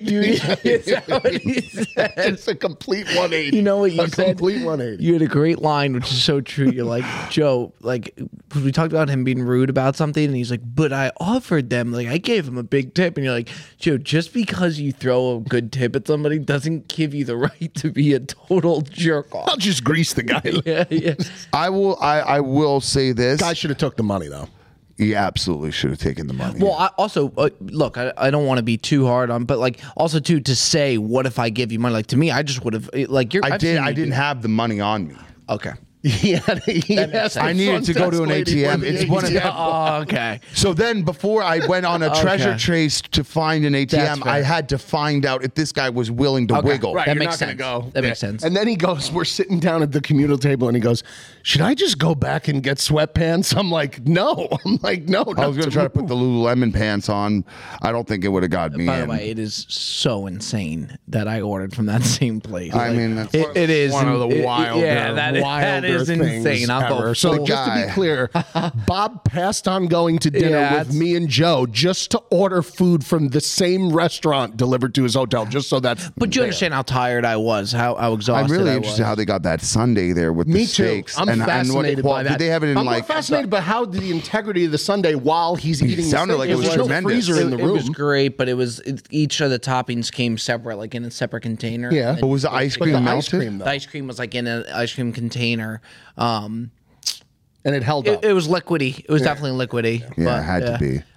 It's a complete 180. You know what you a said? complete 180. You had a great line, which is so true. You're like, Joe, like, 'cause we talked about him being rude about something, and he's like, but I offered them, like, I gave him a big tip. And you're like, Joe, just because you throw a good tip at somebody doesn't give you the right to be a total jerk I'll off. just grease the guy. Yeah, yeah. I will say this. Guy should have took the money though. He absolutely should have taken the money. Well, I also look. I don't want to be too hard on, but like also too to say, what if I give you money? Like to me, I just would have like you're. I I've did. seen I you didn't do- have the money on me. Okay. He had I needed to go to an ATM. It's one of Oh, okay. So then, before I went on a treasure trace to find an That's ATM, fair. I had to find out if this guy was willing to wiggle. Right, That you're makes not sense. gonna go. That makes sense. And then he goes, we're sitting down at the communal table, and he goes, should I just go back and get sweatpants? I'm like, no. I'm like, no. I was going to try to put the Lululemon pants on. I don't think it would have got me By in. the way, it is so insane that I ordered from that same place. I Like, mean, that's it is one of the wilder, yeah, that is things insane. I'll go ever. So full- just to be guy. clear, Bob passed on going to dinner Yeah, with that's- me and Joe just to order food from the same restaurant delivered to his hotel, just so that's. But you understand how tired I was, how exhausted I'm really I interested was. how they got that Sunday there with Me the too. steaks. I'm and fascinated by that. Did they have it in I'm like? fascinated by how the integrity of the sundae while he's eating. sounded the like steak. it was There's no tremendous. freezer in the It room. was great, but each of the toppings came separate, like in a separate container. Yeah. And But was the ice But cream the melted? ice cream the though, ice cream was like in an ice cream container. and it held up. It was liquidy. It was definitely liquidy. Yeah, but, it had to be.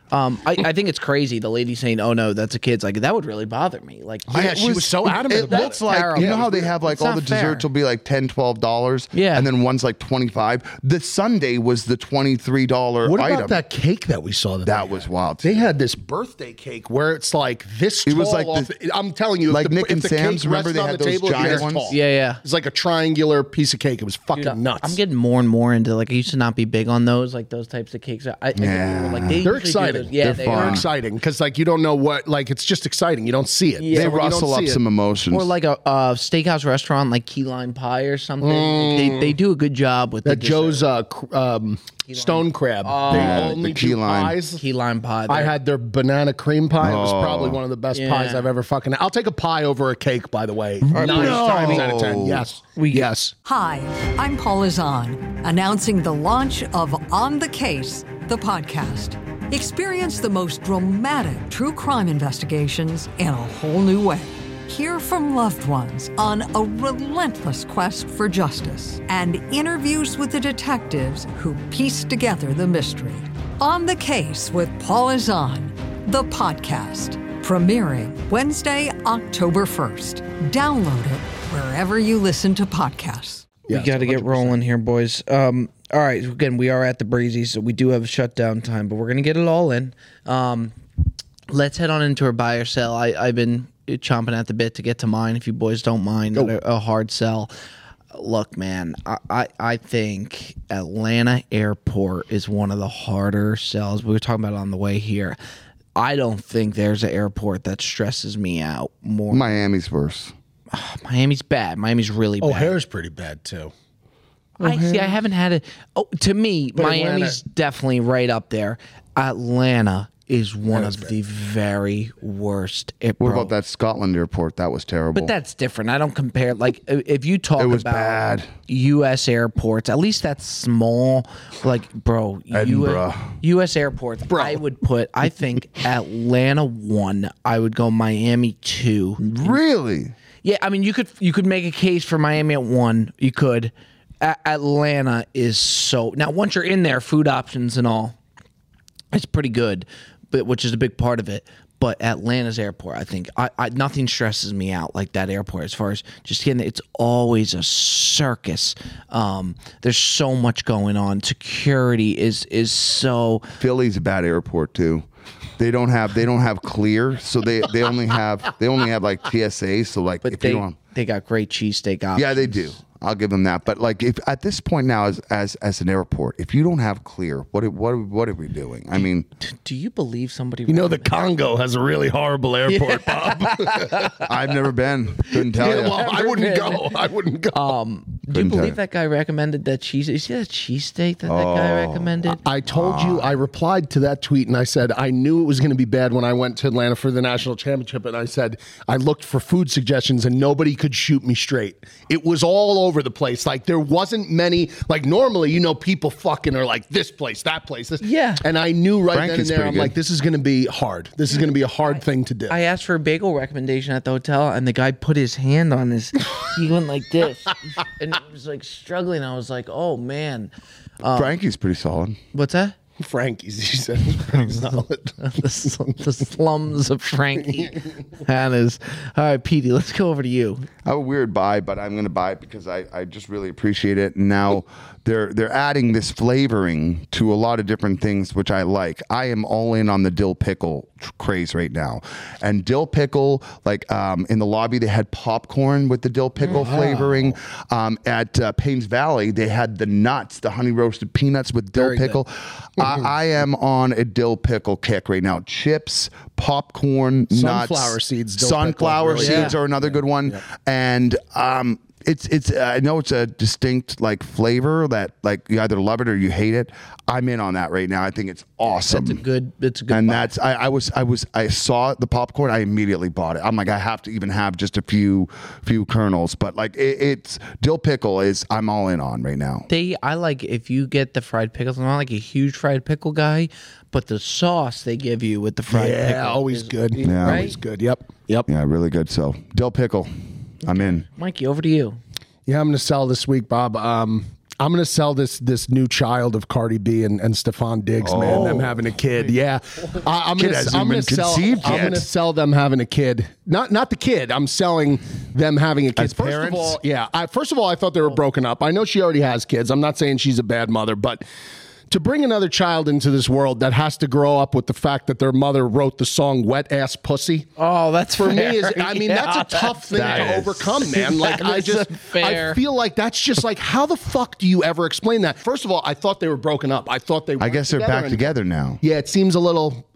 I think it's crazy. The lady saying, "Oh no, that's a kid's." Like that would really bother me. Like, Yeah, she was so adamant It about looks it. like Terrible. you know how they have like It's all not the desserts fair. will be like $10-12, Yeah. and then one's like $25. The sundae was the $23 What item. about that cake that we saw? That was wild. They had this birthday cake where it's like this. It was tall like off- this- I'm telling you, like if the, Nick if and the Sam's, cake remember rested they on had the those table, it'd be giant this ones? tall. Yeah. It's like a triangular piece of cake. It was fucking nuts. I'm getting more and more into like I used to not be big on those types of cakes. I get more, like they They're usually do exciting. those- Yeah, They're they fun. They're are. exciting because like you don't know what, like it's just exciting. You don't see it. Yeah. They So when you don't rustle up see it- some emotions. Or like a steakhouse restaurant, like key lime pie or something. Like, they do a good job with That the Joe's stone crab. They only the key do lime. pies. key lime pie. I there. had their banana cream pie. It was probably one of the best pies I've ever fucking. I'll take a pie over a cake. By the way, 9 times out of 10. Yes, yes. Hi, I'm Paula Zahn, announcing the launch of On the Case, the podcast. Experience the most dramatic true crime investigations in a whole new way. Hear from loved ones on a relentless quest for justice and interviews with the detectives who piece together the mystery. On the Case with Paula Zahn, the podcast, premiering Wednesday, October 1st. Download it wherever you listen to podcasts. We got to get rolling here, boys. All right, again, we are at the Breezy, so we do have a shutdown time, but we're going to get it all in. Let's head on into our buy or sell. I've been chomping at the bit to get to mine, if you boys don't mind, a hard sell. Look, man, I think Atlanta Airport is one of the harder sells. We were talking about it on the way here. I don't think there's an airport that stresses me out more. Miami's worse. Miami's bad. Miami's really bad. O'Hare's pretty bad too. I haven't had it. Oh, to me, Miami's definitely right up there. Atlanta is one of the very worst. What about that Scotland airport? That was terrible. But that's different. I don't compare. Like, if you talk It was about bad. U.S. airports, at least that's small. Like, bro, Edinburgh. U.S. airports, I think Atlanta 1. I would go Miami 2. Really? Yeah, I mean, you could make a case for Miami at 1. You could. Atlanta is so... Now, once you're in there, food options and all, it's pretty good, but which is a big part of it. But Atlanta's airport, I think, nothing stresses me out like that airport as far as just getting it's always a circus. There's so much going on. Security is so... Philly's a bad airport too. They don't have clear, so they only have like TSA. So like, But if you don't, they got great cheesesteak options. yeah, they do. I'll give them that. But like, if at this point now, as an airport, if you don't have clear, what are we doing? I mean, Do you believe somebody... You know the Congo has a really horrible airport, Bob. I've never been. Couldn't tell you. Well, I wouldn't go. I wouldn't go. Do you Couldn't tell believe you. that guy recommended that cheese? You see that cheesesteak that guy recommended? I told you, I replied to that tweet and I said, I knew it was going to be bad when I went to Atlanta for the national championship. And I said, I looked for food suggestions and nobody could shoot me straight. It was all over the place. Like there wasn't many, like normally, people fucking are like this place, that place. This. Yeah. And I knew right then and Frankie's there, pretty I'm good. like, this is going to be hard. This is going to be a hard thing to do. I asked for a bagel recommendation at the hotel, and the guy put his hand on his. He went like this, and it was like struggling. I was like, "Oh man, Frankie's pretty solid. what's that?" Frankie's, he said, was pretty solid. The slums of Frankie. That is all right, Petey. Let's go over to you. I have a weird buy, but I'm going to buy it because I just really appreciate it. And now they're adding this flavoring to a lot of different things, which I like. I am all in on the dill pickle craze right now. And dill pickle, like in the lobby, they had popcorn with the dill pickle flavoring. At Paynes Valley, they had the nuts, the honey roasted peanuts with dill Very good. pickle. I am on a dill pickle kick right now. Chips, popcorn, Sunflower nuts, seeds, dill pickle, sunflower really seeds good. are another good one. And it's I know it's a distinct like flavor that like you either love it or you hate it. I'm in on that right now. I think it's awesome. It's a good. And buy. that's I saw the popcorn. I immediately bought it. I'm like, I have to even have just a few kernels. But like it's dill pickle is I'm all in on right now. I like if you get the fried pickles. I'm not like a huge fried pickle guy, but the sauce they give you with the fried pickle, Yeah, always good. Yeah. Always good. Yep. Yeah, really good. So dill pickle, I'm in. Mikey, over to you. Yeah, I'm going to sell this week, Bob. I'm gonna sell this new child of Cardi B and Stefan Diggs, man. Them having a kid, yeah. I'm gonna sell them having a kid. Not the kid. I'm selling them having a kid. As parents? First of all, I thought they were broken up. I know she already has kids. I'm not saying she's a bad mother, but to bring another child into this world that has to grow up with the fact that their mother wrote the song "Wet Ass Pussy." Oh, that's for fair. me. That's a tough thing to overcome, man. Like I feel like that's just like, how the fuck do you ever explain that? First of all, I thought they were broken up. I thought they. I guess they're back together now. Yeah, it seems a little.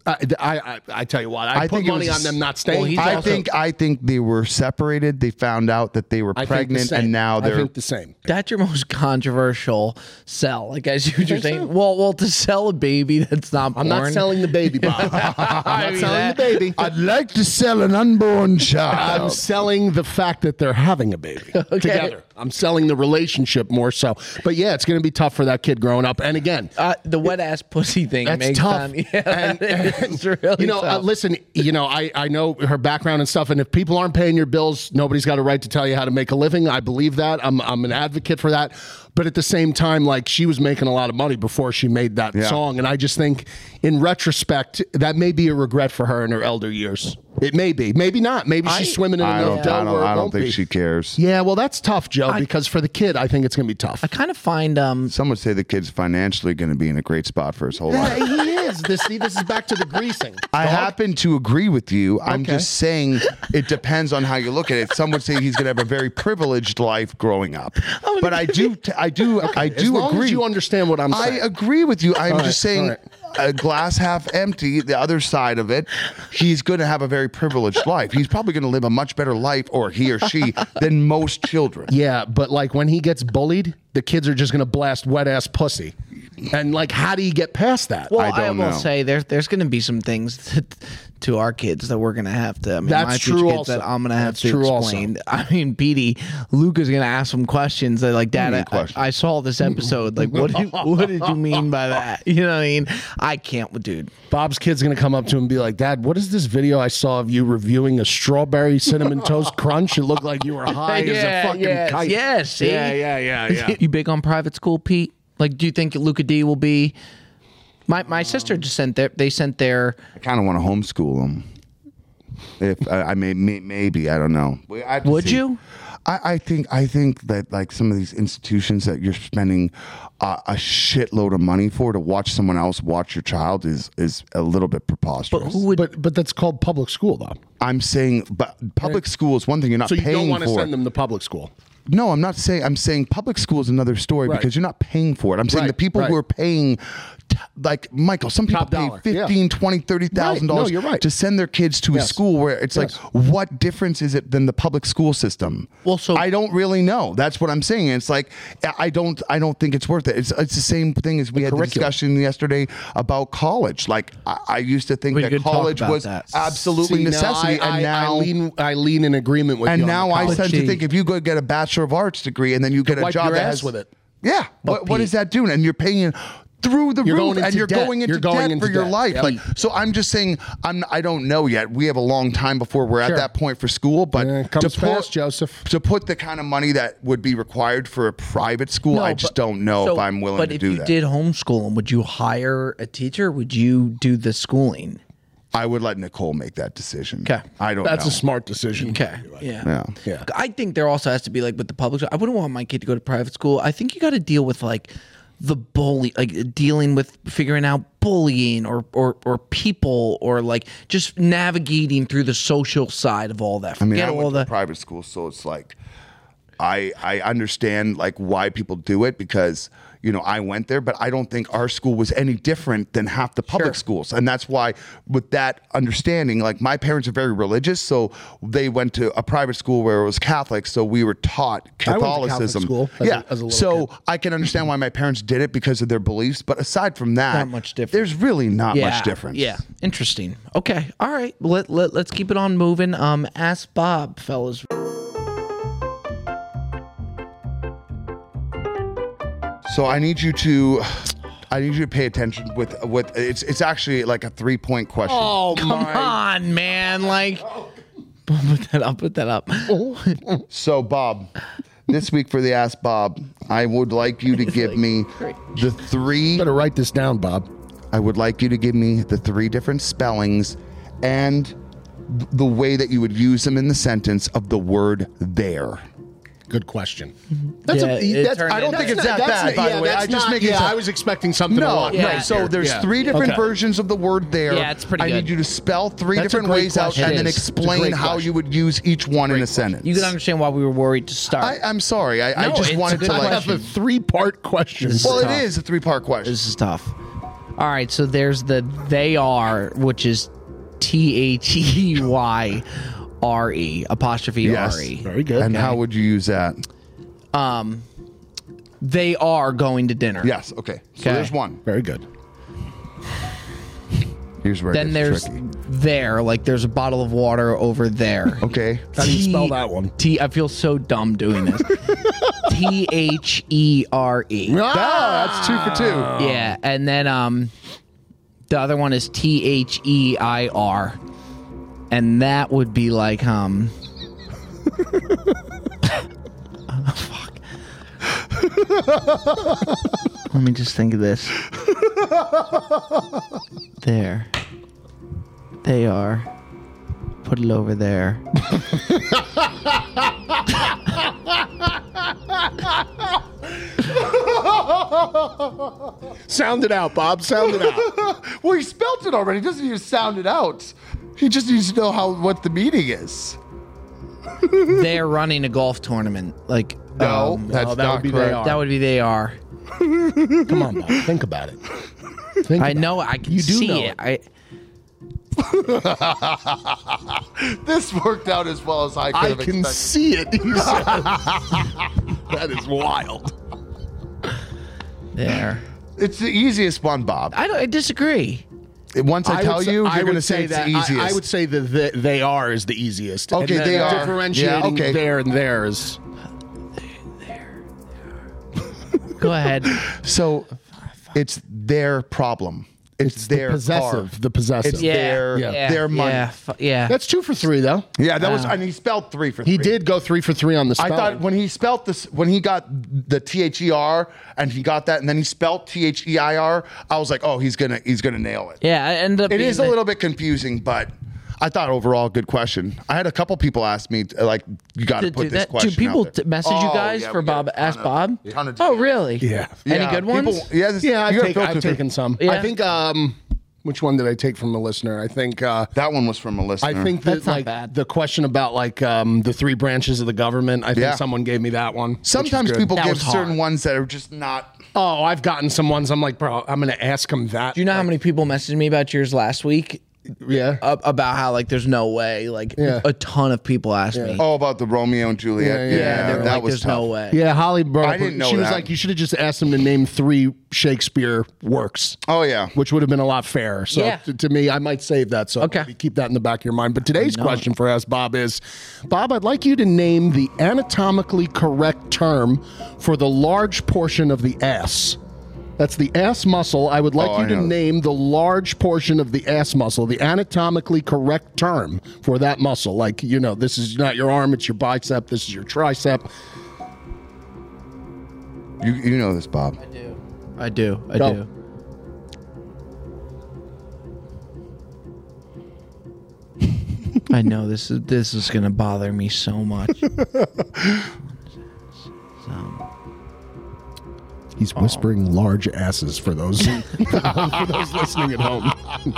I tell you what, I put money on them not staying. Well, I think they were separated. They found out that they were pregnant, and now they're. I think the same. That's your most controversial sell. Like, as you're saying, well, to sell a baby that's not born. I'm not selling the baby, Bob. I'm not selling the baby. I'd like to sell an unborn child. I'm selling the fact that they're having a baby together. I'm selling the relationship more so. But yeah, it's going to be tough for that kid growing up. And again, the wet ass pussy thing makes tough. It's really tough. Listen, I know her background and stuff. And if people aren't paying your bills, nobody's got a right to tell you how to make a living. I believe that. I'm an advocate for that. But at the same time, like, she was making a lot of money before she made that song. And I just think, in retrospect, that may be a regret for her in her elder years. It may be. Maybe not. Maybe she's swimming in enough dough where it I don't won't think be. she cares. Yeah, well, that's tough, Joe, because for the kid, I think it's going to be tough. I kind of find some would say the kid's financially going to be in a great spot for his whole life. He is. This is back to the greasing. I happen to agree with you. I'm just saying it depends on how you look at it. Some would say he's going to have a very privileged life growing up, but I do As long agree. as you understand what I'm saying. I agree with you. I'm just saying, a glass half empty, the other side of it, he's going to have a very privileged life. He's probably going to live a much better life, or he or she, than most children. Yeah, but like when he gets bullied, the kids are just going to blast wet ass pussy. And like, how do you get past that? Well, I don't know. will say there's going to be some things to our kids that we're going to have to. I mean, That's my true kids also. that I'm going to have That's to true explain. I mean, Petey, Luca's going to ask some questions that, like, Dad, I saw this episode. Like, what did you mean by that? You know what I mean? I can't, dude. Bob's kid's going to come up to him and be like, Dad, what is this video I saw of you reviewing a strawberry cinnamon toast crunch? It looked like you were high as a fucking kite. Yeah, see? Yeah. You big on private school, Pete? Like, do you think Luca D will be? My sister just sent their. I kind of want to homeschool them. If I maybe I don't know. Would you? I think that, like, some of these institutions that you're spending a shitload of money for to watch someone else watch your child is a little bit preposterous. But who would? But that's called public school, though. I'm saying, but public school is one thing you're not So you paying don't want to for. send them to public school. No, I'm not saying. I'm saying public school is another story because you're not paying for it. I'm saying the people who are paying, like Michael, some people Top dollar. pay $15,000, $20,000, $30,000 No, you're right. to send their kids to a school where it's like, what difference is it than the public school system? Well, so I don't really know. That's what I'm saying. It's like, I don't think it's worth it. It's the same thing as we had the discussion yesterday about college. Like, I used to think that college was absolutely necessity, and now I lean in agreement with you. And now I tend to think if you go get a Bachelor of Arts degree and then you get a job that has with it. Yeah, what is that doing? And you're paying through the roof, and you're going into debt for your life. Yep. Like, so I'm just saying, I don't know yet. We have a long time before we're at that point for school, but comes fast, Joseph. To put the kind of money that would be required for a private school, I just don't know if I'm willing to do that. But if you did homeschool them, would you hire a teacher? Or would you do the schooling? I would let Nicole make that decision. Okay. I don't know. That's a smart decision. Okay. Yeah. I think there also has to be, like, with the public school. I wouldn't want my kid to go to private school. I think you got to deal with, like, the bully, like dealing with figuring out bullying or people, or like just navigating through the social side of all that. I mean, I went to private school, so it's like I understand, like, why people do it, because, you know, I went there, but I don't think our school was any different than half the public schools. And that's why, with that understanding, like, my parents are very religious, so they went to a private school where it was Catholic, so we were taught Catholicism. I went to Catholic school as a little kid. I can understand why my parents did it, because of their beliefs, but aside from that, Not much different. There's really not much difference. Yeah, interesting. Okay, all right. Let's keep it on moving. Ask Bob, fellas. So I need you to pay attention with it's actually like a 3-point question. Oh, come on, man! Like, put that up. So, Bob, this week for the Ask Bob, I would like you to give me the three. Better write this down, Bob. I would like you to give me the three different spellings and the way that you would use them in the sentence of the word there. Good question. Yeah, I don't think it's that bad, by the way. I just make it. I was expecting something. No. Yeah. So there's three different versions of the word there. Yeah, it's pretty I good. need you to spell three That's a different great ways out question. and then It is. It's a explain great how question. you would use each one in a sentence. You can understand why we were worried to start. I'm sorry. I No, just it's wanted a to good I like. have a 3-part question. Well, tough. it is a 3-part question. This is tough. All right, so there's the they are, which is THEYRE apostrophe Yes. RE. Very good. And how would you use that? They are going to dinner. Yes. Okay. So Okay. there's one. Very good. Here's where it Then gets there's tricky. there, like there's a bottle of water over there. Okay. How do you spell that one? I feel so dumb doing this. THERE. That's 2 for 2. Yeah, and then the other one is THEIR, and that would be like fuck. Let me just think of this. There. They are. Put it over there. Sound it out, Bob. Sound it out. Well, he spelt it already. He doesn't even sound it out. He just needs to know what the meaning is. They're running a golf tournament. Like No, that's that not would be correct. they are. that would be they are. Come on, Bob. Think about it. Think I about know. I can You do see know it. it. This worked out as well as I could I have can expected. see it. He said. That is wild. There. It's the easiest one, Bob. I disagree. Once I tell you, you're going to say it's the easiest. I would say that they are is the easiest. Okay, And then they are. differentiating Yeah, okay. there and there is. Go ahead. So it's their problem. It's their possessive. car. The possessive. It's their money. Yeah. That's 2 for 3 though. Yeah, that was, and he spelled 3 for 3. He did go 3 for 3 on the I spelling. thought when he spelt this, when he got the THER and he got that, and then he spelt THEIR, I was like, oh, he's gonna nail it. Yeah. I ended up It being is a little bit confusing, but I thought overall good question. I had a couple people ask me like, you got to put this question. Do people out there. message you Oh, guys yeah, for we got Bob? a Ask ton Bob. of- ton of- Oh, really? Yeah. Any Yeah, good ones? people- yeah, Yeah, you gotta I've filter through. taken some. Yeah. I think which one did I take from the listener? I think That one was from a listener. I think that That's not like bad. the question about like the 3 branches of the government. I think Yeah. someone gave me that one. which is sometimes good. people That give was hard. certain ones that are just not. Oh, I've gotten some ones. I'm like, bro, I'm gonna ask him that. Do you know how many people messaged me about yours last week? Yeah. About how like there's no way. Like Yeah. a ton of people asked me. Oh, about the Romeo and Juliet. Yeah, they were that like, was there's tough. no way. Yeah, Holly brought I up. didn't know she was that. like, you should have just asked him to name 3 Shakespeare works. Oh yeah. Which would have been a lot fairer. So Yeah. to me, I might save that. So Okay. maybe keep that in the back of your mind. But today's question for Ask Bob is, Bob, I'd like you to name the anatomically correct term for the large portion of the ass. That's the ass muscle. I would like Oh, you I to know. name the large portion of the ass muscle, the anatomically correct term for that muscle. Like, you know, this is not your arm, it's your bicep, this is your tricep. You know this, Bob. I do. I Go. do. I know this is gonna bother me so much. He's whispering large asses for those for those listening at home.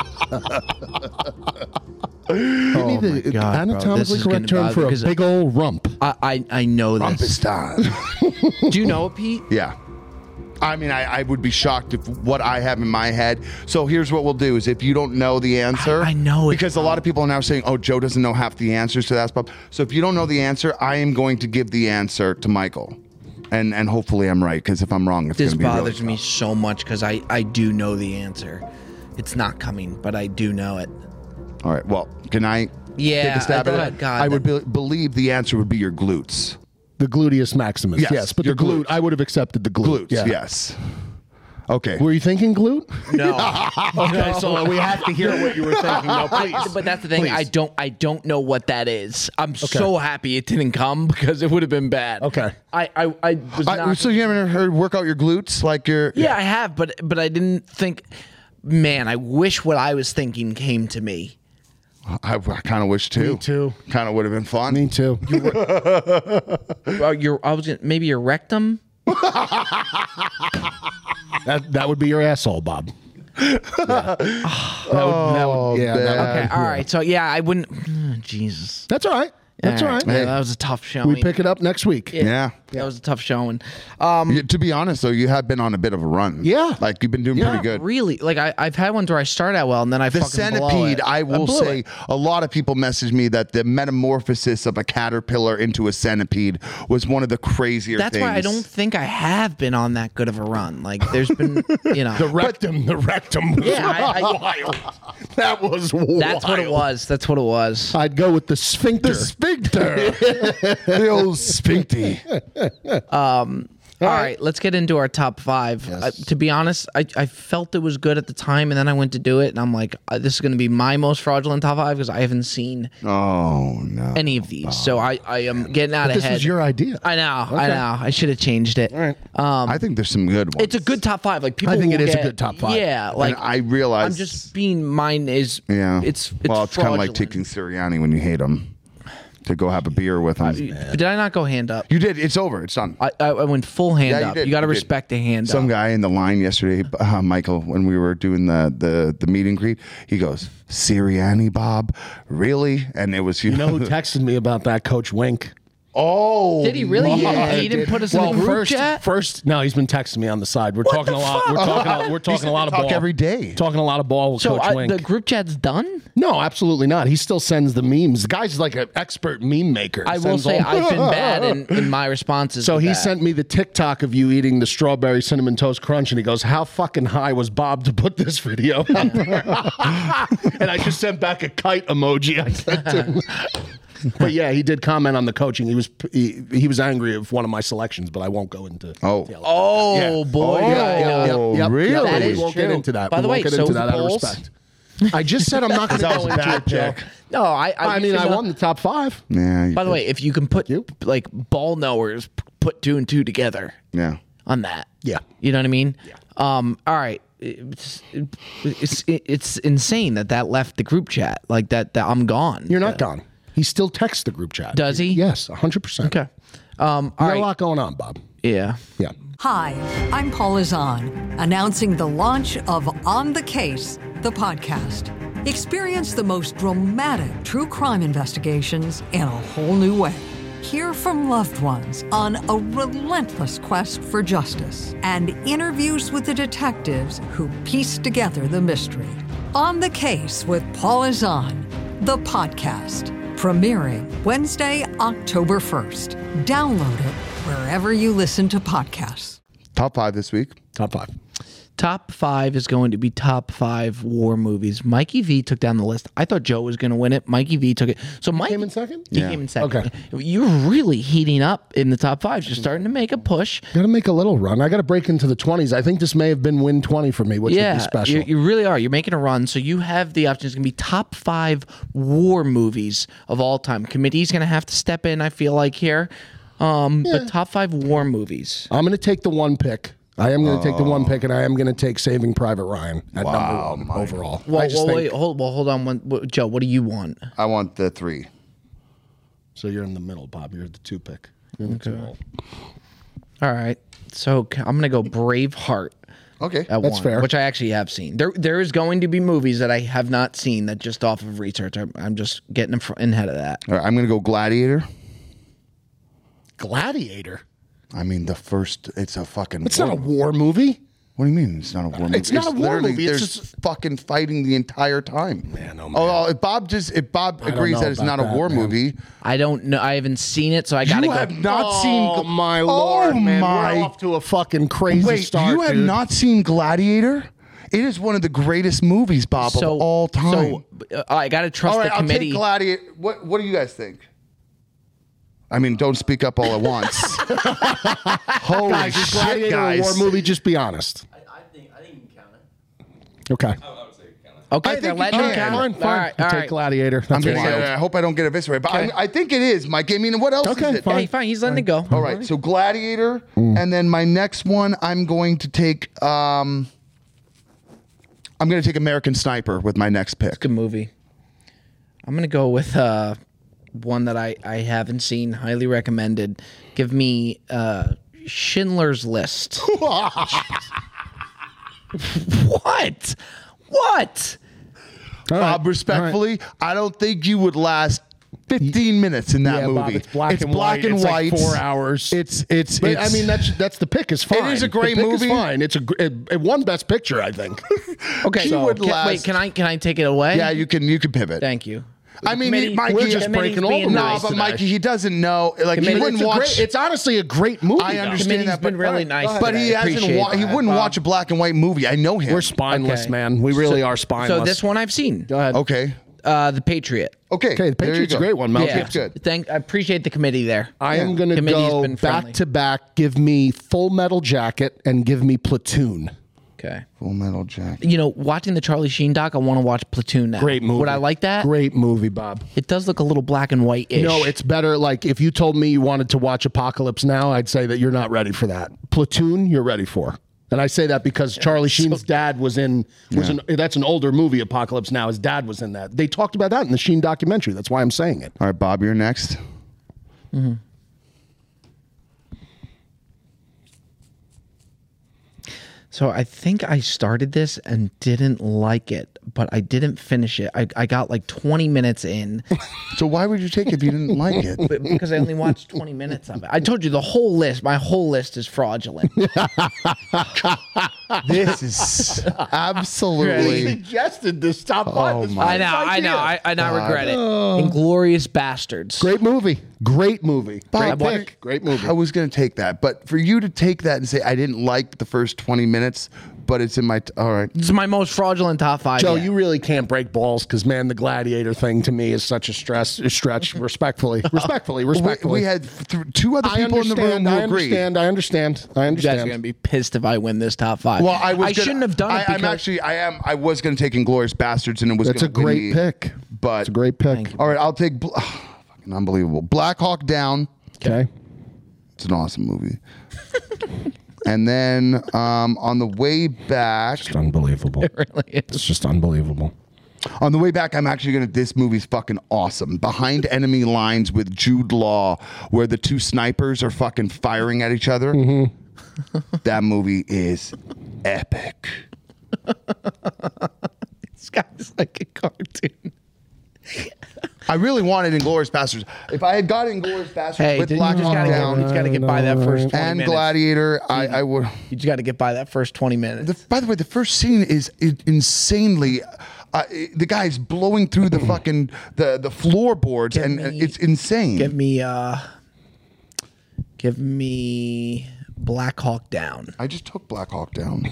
Give me the my God, bro. This anatomically is correct gonna term for bother- a because big old rump. I know this. Rumpelstiltskin. Do you know it, Pete? Yeah. I mean, I would be shocked if what I have in my head. So here's what we'll do: is if you don't know the answer, I know it, because a lot of people are now saying, "Oh, Joe doesn't know half the answers to that, Bob." So if you don't know the answer, I am going to give the answer to Michael, and hopefully I'm right. Because if I'm wrong, it's This going to be really bothers me tough. so much because I do know the answer. It's not coming, but I do know it. All right. Well, can I Yeah, take a stab go at ahead, it? God. I would believe the answer would be your glutes. The gluteus maximus. Yes, Yes, but your the glute, glutes. I would have accepted the glute. Glutes. Yes. Okay. Were you thinking glute? No. Okay, so we have to hear what you were thinking. No, please. But that's the thing. Please. I don't know what that is. I'm so happy it didn't come because it would have been bad. Okay. I was not. So you haven't heard work out your glutes like your? Yeah, I have, but I didn't think. Man, I wish what I was thinking came to me. I kind of wish too. Me too. Kind of would have been fun. Me too. Maybe your rectum. That would be your asshole, Bob. Yeah. Okay, all right. So yeah, I wouldn't. Jesus. That's all right. That's all right. Yeah, that was a tough showing. We pick it up next week. Yeah. That was a tough showing. To be honest, though, you have been on a bit of a run. Yeah. Like you've been doing pretty good. Really, like I've had ones where I start out well and then I The fucking blow centipede, it. I will blew say, it. a lot of people messaged me that the metamorphosis of a caterpillar into a centipede was one of the crazier That's things. why I don't think I have been on that good of a run. Like there's been, The rectum was wild. That was wild. That's what it was. That's what it was. I'd go with the sphincter. The sphincter. The old sphincty. All right, let's get into our top 5. Yes. To be honest, I felt it was good at the time, and then I went to do it, and I'm like, this is going to be my most fraudulent top 5 because I haven't seen Oh, no. any of these. So I am getting out This ahead. was your idea. I know. I should have changed it. All right. I think there's some good ones. It's a good top 5. Like people I think it will is a get- good top 5. Yeah, like and I realize. I'm just being mine is Yeah. It's well, it's kind of like fraudulent. taking Sirianni when you hate him to go have a beer with him. But did I not go hand up? You did. It's over. It's done. I went full hand Yeah, you up. did. You got to You did. respect the hand Some up. guy in the line yesterday, Michael, when we were doing the meet and greet, he goes, Sirianni, Bob? Really? And it was You know who texted me about that? Coach Wink. Oh, Did he really? He didn't put us in the group chat? First, no, he's been texting me on the side. We're talking a lot. We're talking a lot of talk ball every day. Talking a lot of ball with So Coach Wink. the group chat's done? No, absolutely not. He still sends the memes. The guy's like an expert meme maker. I will Sends say all- I've been bad in my responses. So with he that. sent me the TikTok of you eating the strawberry cinnamon toast crunch, and he goes, "How fucking high was Bob to put this video?" out there?" And I just sent back a kite emoji. I sent to him. But yeah, he did comment on the coaching. He was angry of one of my selections, but I won't go into. Oh. detail. Oh, boy. really? That We is won't true. get into that. By the We way, won't get so into that out of polls? respect. I just said I'm not going to That go was a into bad it, Joe. pick. No, I mean, I won the top 5. Yeah. you By the did. way, if you can put like ball knowers, put 2 and 2 together Yeah. on that. Yeah. You know what I mean? Yeah. All right. It's insane that left the group chat like that I'm gone. You're not gone. He still texts the group chat. Does he? Yes, 100%. Okay. All You got right. a lot going on, Bob. Yeah. Yeah. Hi, I'm Paula Zahn, announcing the launch of On the Case, the podcast. Experience the most dramatic true crime investigations in a whole new way. Hear from loved ones on a relentless quest for justice and interviews with the detectives who piece together the mystery. On the Case with Paula Zahn, the podcast. Premiering Wednesday, October 1st. Download it wherever you listen to podcasts. Top 5 this week. Top 5. Top 5 is going to be top 5 war movies. Mikey V took down the list. I thought Joe was going to win it. Mikey V took it. So Mike Came in second? He Yeah. came in second. Okay. You're really heating up in the top 5s. You're starting to make a push. Got to make a little run. I got to break into the 20s. I think this may have been win 20 for me, which would be special. You really are. You're making a run. So you have the option. It's going to be top 5 war movies of all time. Committee's going to have to step in, I feel like, here. But top 5 war movies. I'm going to take the one pick. I am going to take the one pick, and I am going to take Saving Private Ryan at number 1 overall. I just think, Hold on. Joe, what do you want? I want the 3. so you're in the middle, Bob. You're the 2 pick. You're in the 2 hole. All right. So I'm going to go Braveheart. Okay. At That's 1, fair. which I actually have seen. There is going to be movies that I have not seen that just off of research. I'm just getting in ahead of that. All right, I'm going to go Gladiator. Gladiator. I mean, the first, it's a fucking. It's not a war movie. What do you mean it's not a war movie? It's not a war literally- movie, it's There's just- fucking fighting the entire time. Man, oh, man. Oh, if Bob agrees know that it's about not a that, war man. movie, I don't know. I haven't seen it, so I gotta you go. have not seen. Oh, my Lord, man. my! We're off to a fucking crazy Wait, start, you have dude. not seen Gladiator? It is one of the greatest movies, Bob, of all time. So I gotta trust all right, the I'll committee. take Gladiator. What do you guys think? I mean, don't speak up all at once. Holy Guys, is shit, Gladiator guys! a war movie? Just be honest. Okay. Okay, then let me count. Fine. All right, all Take right. Gladiator. I'm That's gonna wild. say, I hope I don't get eviscerated, but I think it is, Mike. I mean, what else Okay, is it? fine. Hey, fine. He's letting it go. All right, so Gladiator, and then my next one, I'm going to take. I'm going to take American Sniper with my next pick. Good movie. I'm gonna go with one that I haven't seen. Highly recommended. Give me Schindler's List. What? What? Bob, respectfully, I don't think you would last 15 minutes in that Yeah, movie. Bob, it's black and black white. and It's white. like 4 hours. But I mean, that's the pick is fine. It is a great the pick movie. Is fine. It's it won Best Picture, I think. Okay. He would last- Wait, can I take it away? Yeah, you can pivot. Thank you. I mean, Committee- Mikey, we're just committee's breaking all being the no, nice but today. Mikey, he doesn't know. Like he Committee- wouldn't It's, watch. it's honestly a great movie. I though. understand Committee's that, been but really nice But he today. hasn't. Appreciate He that, wouldn't Bob. watch a black and white movie. I know him. We're spineless, Okay. man. We really are spineless. So this one I've seen. Go ahead. Okay. The Patriot. Okay. Okay, The there you Patriot's a go. great one, Mel Yeah. Gibson. Good. I appreciate the committee there. I am going to Committee's go been friendly. back to back. Give me Full Metal Jacket and give me Platoon. Okay. Full Metal Jacket. You know, watching the Charlie Sheen doc, I want to watch Platoon now. Great movie. Would I like that? Great movie, Bob. It does look a little black and white-ish. No, it's better. Like if you told me you wanted to watch Apocalypse Now, I'd say that you're not ready for that. Platoon, you're ready for. And I say that because Charlie Sheen's dad was in. That's an older movie. Apocalypse Now. His dad was in that. They talked about that in the Sheen documentary. That's why I'm saying it. All right, Bob, you're next. So I think I started this and didn't like it, but I didn't finish it. I got like 20 minutes in So why would you take it if you didn't like it? because I only watched 20 minutes of it. I told you the whole list, my whole list is fraudulent. This is absolutely. Suggested this top five. This I know. I now regret it. Inglorious Bastards. Great movie. Great movie. Great Bob, pick. Great movie. I was going to take that, but for you to take that and say I didn't like the first 20 minutes, but it's in my all right. This is my most fraudulent top five. Joe, yet. you really can't break balls because, man, the Gladiator thing to me is such a stretch. Respectfully. We had two other people in the room who agreed. I understand. You guys are gonna be pissed if I win this top five. Well, I shouldn't have done it. I was going to take Inglorious Bastards, and it was. That's a gonna win great me, pick. But It's a great pick. all right, I'll take. Fucking unbelievable. Black Hawk Down. Okay. It's an awesome movie. And then on the way back, It's unbelievable. It really is. It's just unbelievable. I'm actually gonna. This movie's fucking awesome. Behind Enemy Lines with Jude Law, where the two snipers are fucking firing at each other. That movie is epic. This guy's like a cartoon. I really wanted Inglourious Bastards. If I had got Inglourious Bastards with Black you just Hawk gotta Down you just gotta get by that first 20 and minutes. Gladiator, I would. You just got to get by that first 20 minutes. By the way, the first scene is insanely. The guy's blowing through the fucking the floorboards, and it's insane. Give me Black Hawk Down. I just took Black Hawk Down.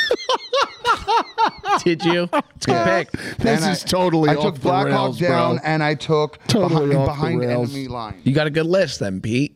Did you? It's a good pick. This And is totally I off took the Black rails, Hawk Down, bro. and I took Totally off the behind rails. Enemy Lines. You got a good list then, Pete.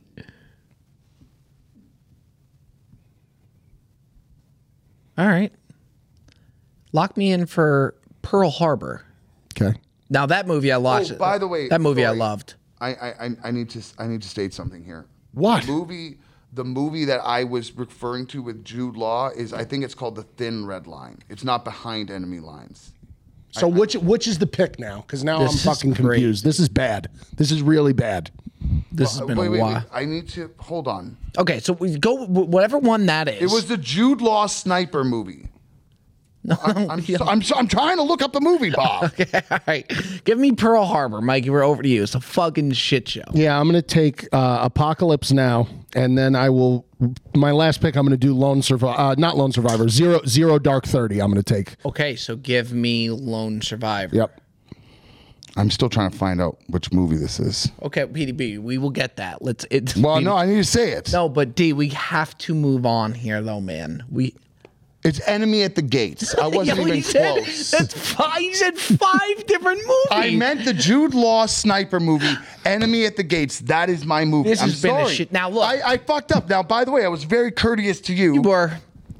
All right. Lock me in for Pearl Harbor. Okay. Now that movie I watched. Oh, by the way, that movie I sorry. loved. I need to state something here. What? The movie that I was referring to with Jude Law is, I think it's called The Thin Red Line. It's not Behind Enemy Lines. So which is the pick now? Because now I'm This is fucking great. confused. This is bad. This is really bad. This has been Wait, a wait, while. wait. I need to hold on. Okay, so we go whatever one that is. It was the Jude Law sniper movie. I'm trying to look up the movie, Bob. Okay, all right. Give me Pearl Harbor, Mikey. We're over to you. It's a fucking shit show. Yeah, I'm going to take Apocalypse Now, and then I will. My last pick, I'm going to do not Lone Survivor, Zero Dark 30. I'm going to take. Okay, so give me Lone Survivor. Yep. I'm still trying to find out which movie this is. Okay, PDB, we will get that. Well, no, I need to say it. No, but D, we have to move on here, though, man. It's Enemy at the Gates. I wasn't even close. That's five. You said 5 different movies. I meant the Jude Law sniper movie, Enemy at the Gates. That is my movie. This I'm has been a sorry. shit. Now, look. I fucked up. Now, by the way, I was very courteous to you. You were.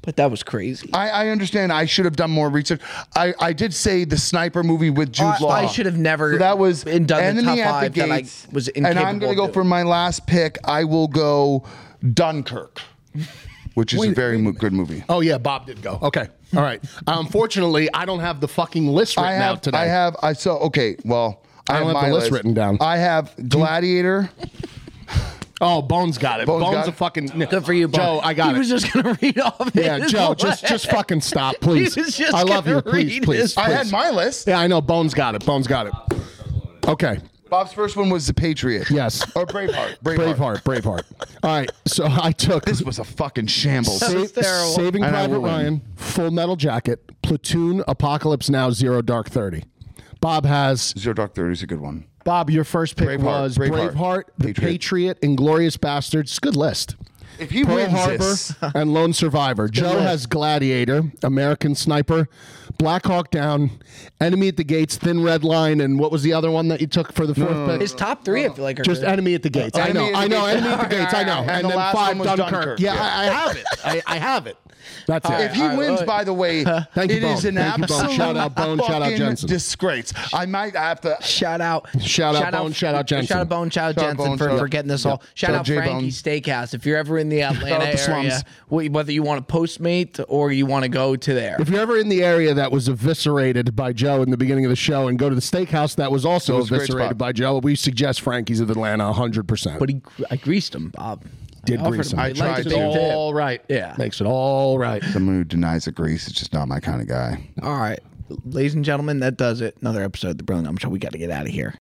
But that was crazy. I understand. I should have done more research. I did say the Sniper movie with Jude Law. I should have never So that was done the Enemy top at the 5 that I Gates, was and incapable I'm going to go of for my last pick. I will go Dunkirk, which is a very good movie. Oh yeah, Bob did go. Okay, all right. Unfortunately, I don't have the fucking list written out today. Okay. Well, I don't have my the list written down. I have Gladiator. Oh, Bones got it. Bones Bones got a it? fucking Good for you, Bob. Joe. I got he it. was just gonna read off. Yeah, his Joe, list. just fucking stop, please. He was just I love you. gonna Please, read please, his- please. I had my list. Yeah, I know. Bones got it. Bones got it. Okay. Bob's first one was The Patriot. Yes. Or Braveheart. Braveheart. All right. So I took This was a fucking shambles. That was terrible. Saving And I Private will win. Ryan, Full Metal Jacket, Platoon, Apocalypse Now, Zero Dark 30. Bob has Zero Dark 30 is a good one. Bob. Your first pick Braveheart. was Braveheart. Braveheart, The Patriot, Inglorious Bastards. It's a good list. If he Pearl wins Harbor this, and Lone Survivor. Joe has Gladiator, American Sniper, Black Hawk Down, Enemy at the Gates, Thin Red Line, and what was the other one that you took for the fourth pick? His top 3, I feel like, are Just good. Enemy at the Gates. I know. Enemy at the Gates. I know. And And the then last 5 one was Dunkirk. Dunkirk. Yeah, Yeah. I have it. I have it. That's it. if he wins, by the way, Thank you, it is Bone. an Thank you, Bone. absolute Shout out, Bone. Shout out, fucking Jensen. disgrace. I might have to. Shout out Bone, shout out Jensen. Shout out Bone, shout out Shout out Jensen Bone, for, shout for out- getting this all. Shout Shout out out J-Bone. Frankie's Steakhouse. If you're ever in the Atlanta out the slums. area, whether you want to Postmate or you want to go to there. If you're ever in the area that was eviscerated by Joe in the beginning of the show and go to the steakhouse that was also It was a great eviscerated spot. by Joe, we suggest Frankie's of Atlanta 100%. But I greased him, Bob. Did I offered grease him. I He tried liked to. it tip. all right. Yeah. Makes it all right. Someone who denies a grease is just not my kind of guy. All right. Ladies and gentlemen, that does it. Another episode of The Brilliant Number Show. We got to get out of here.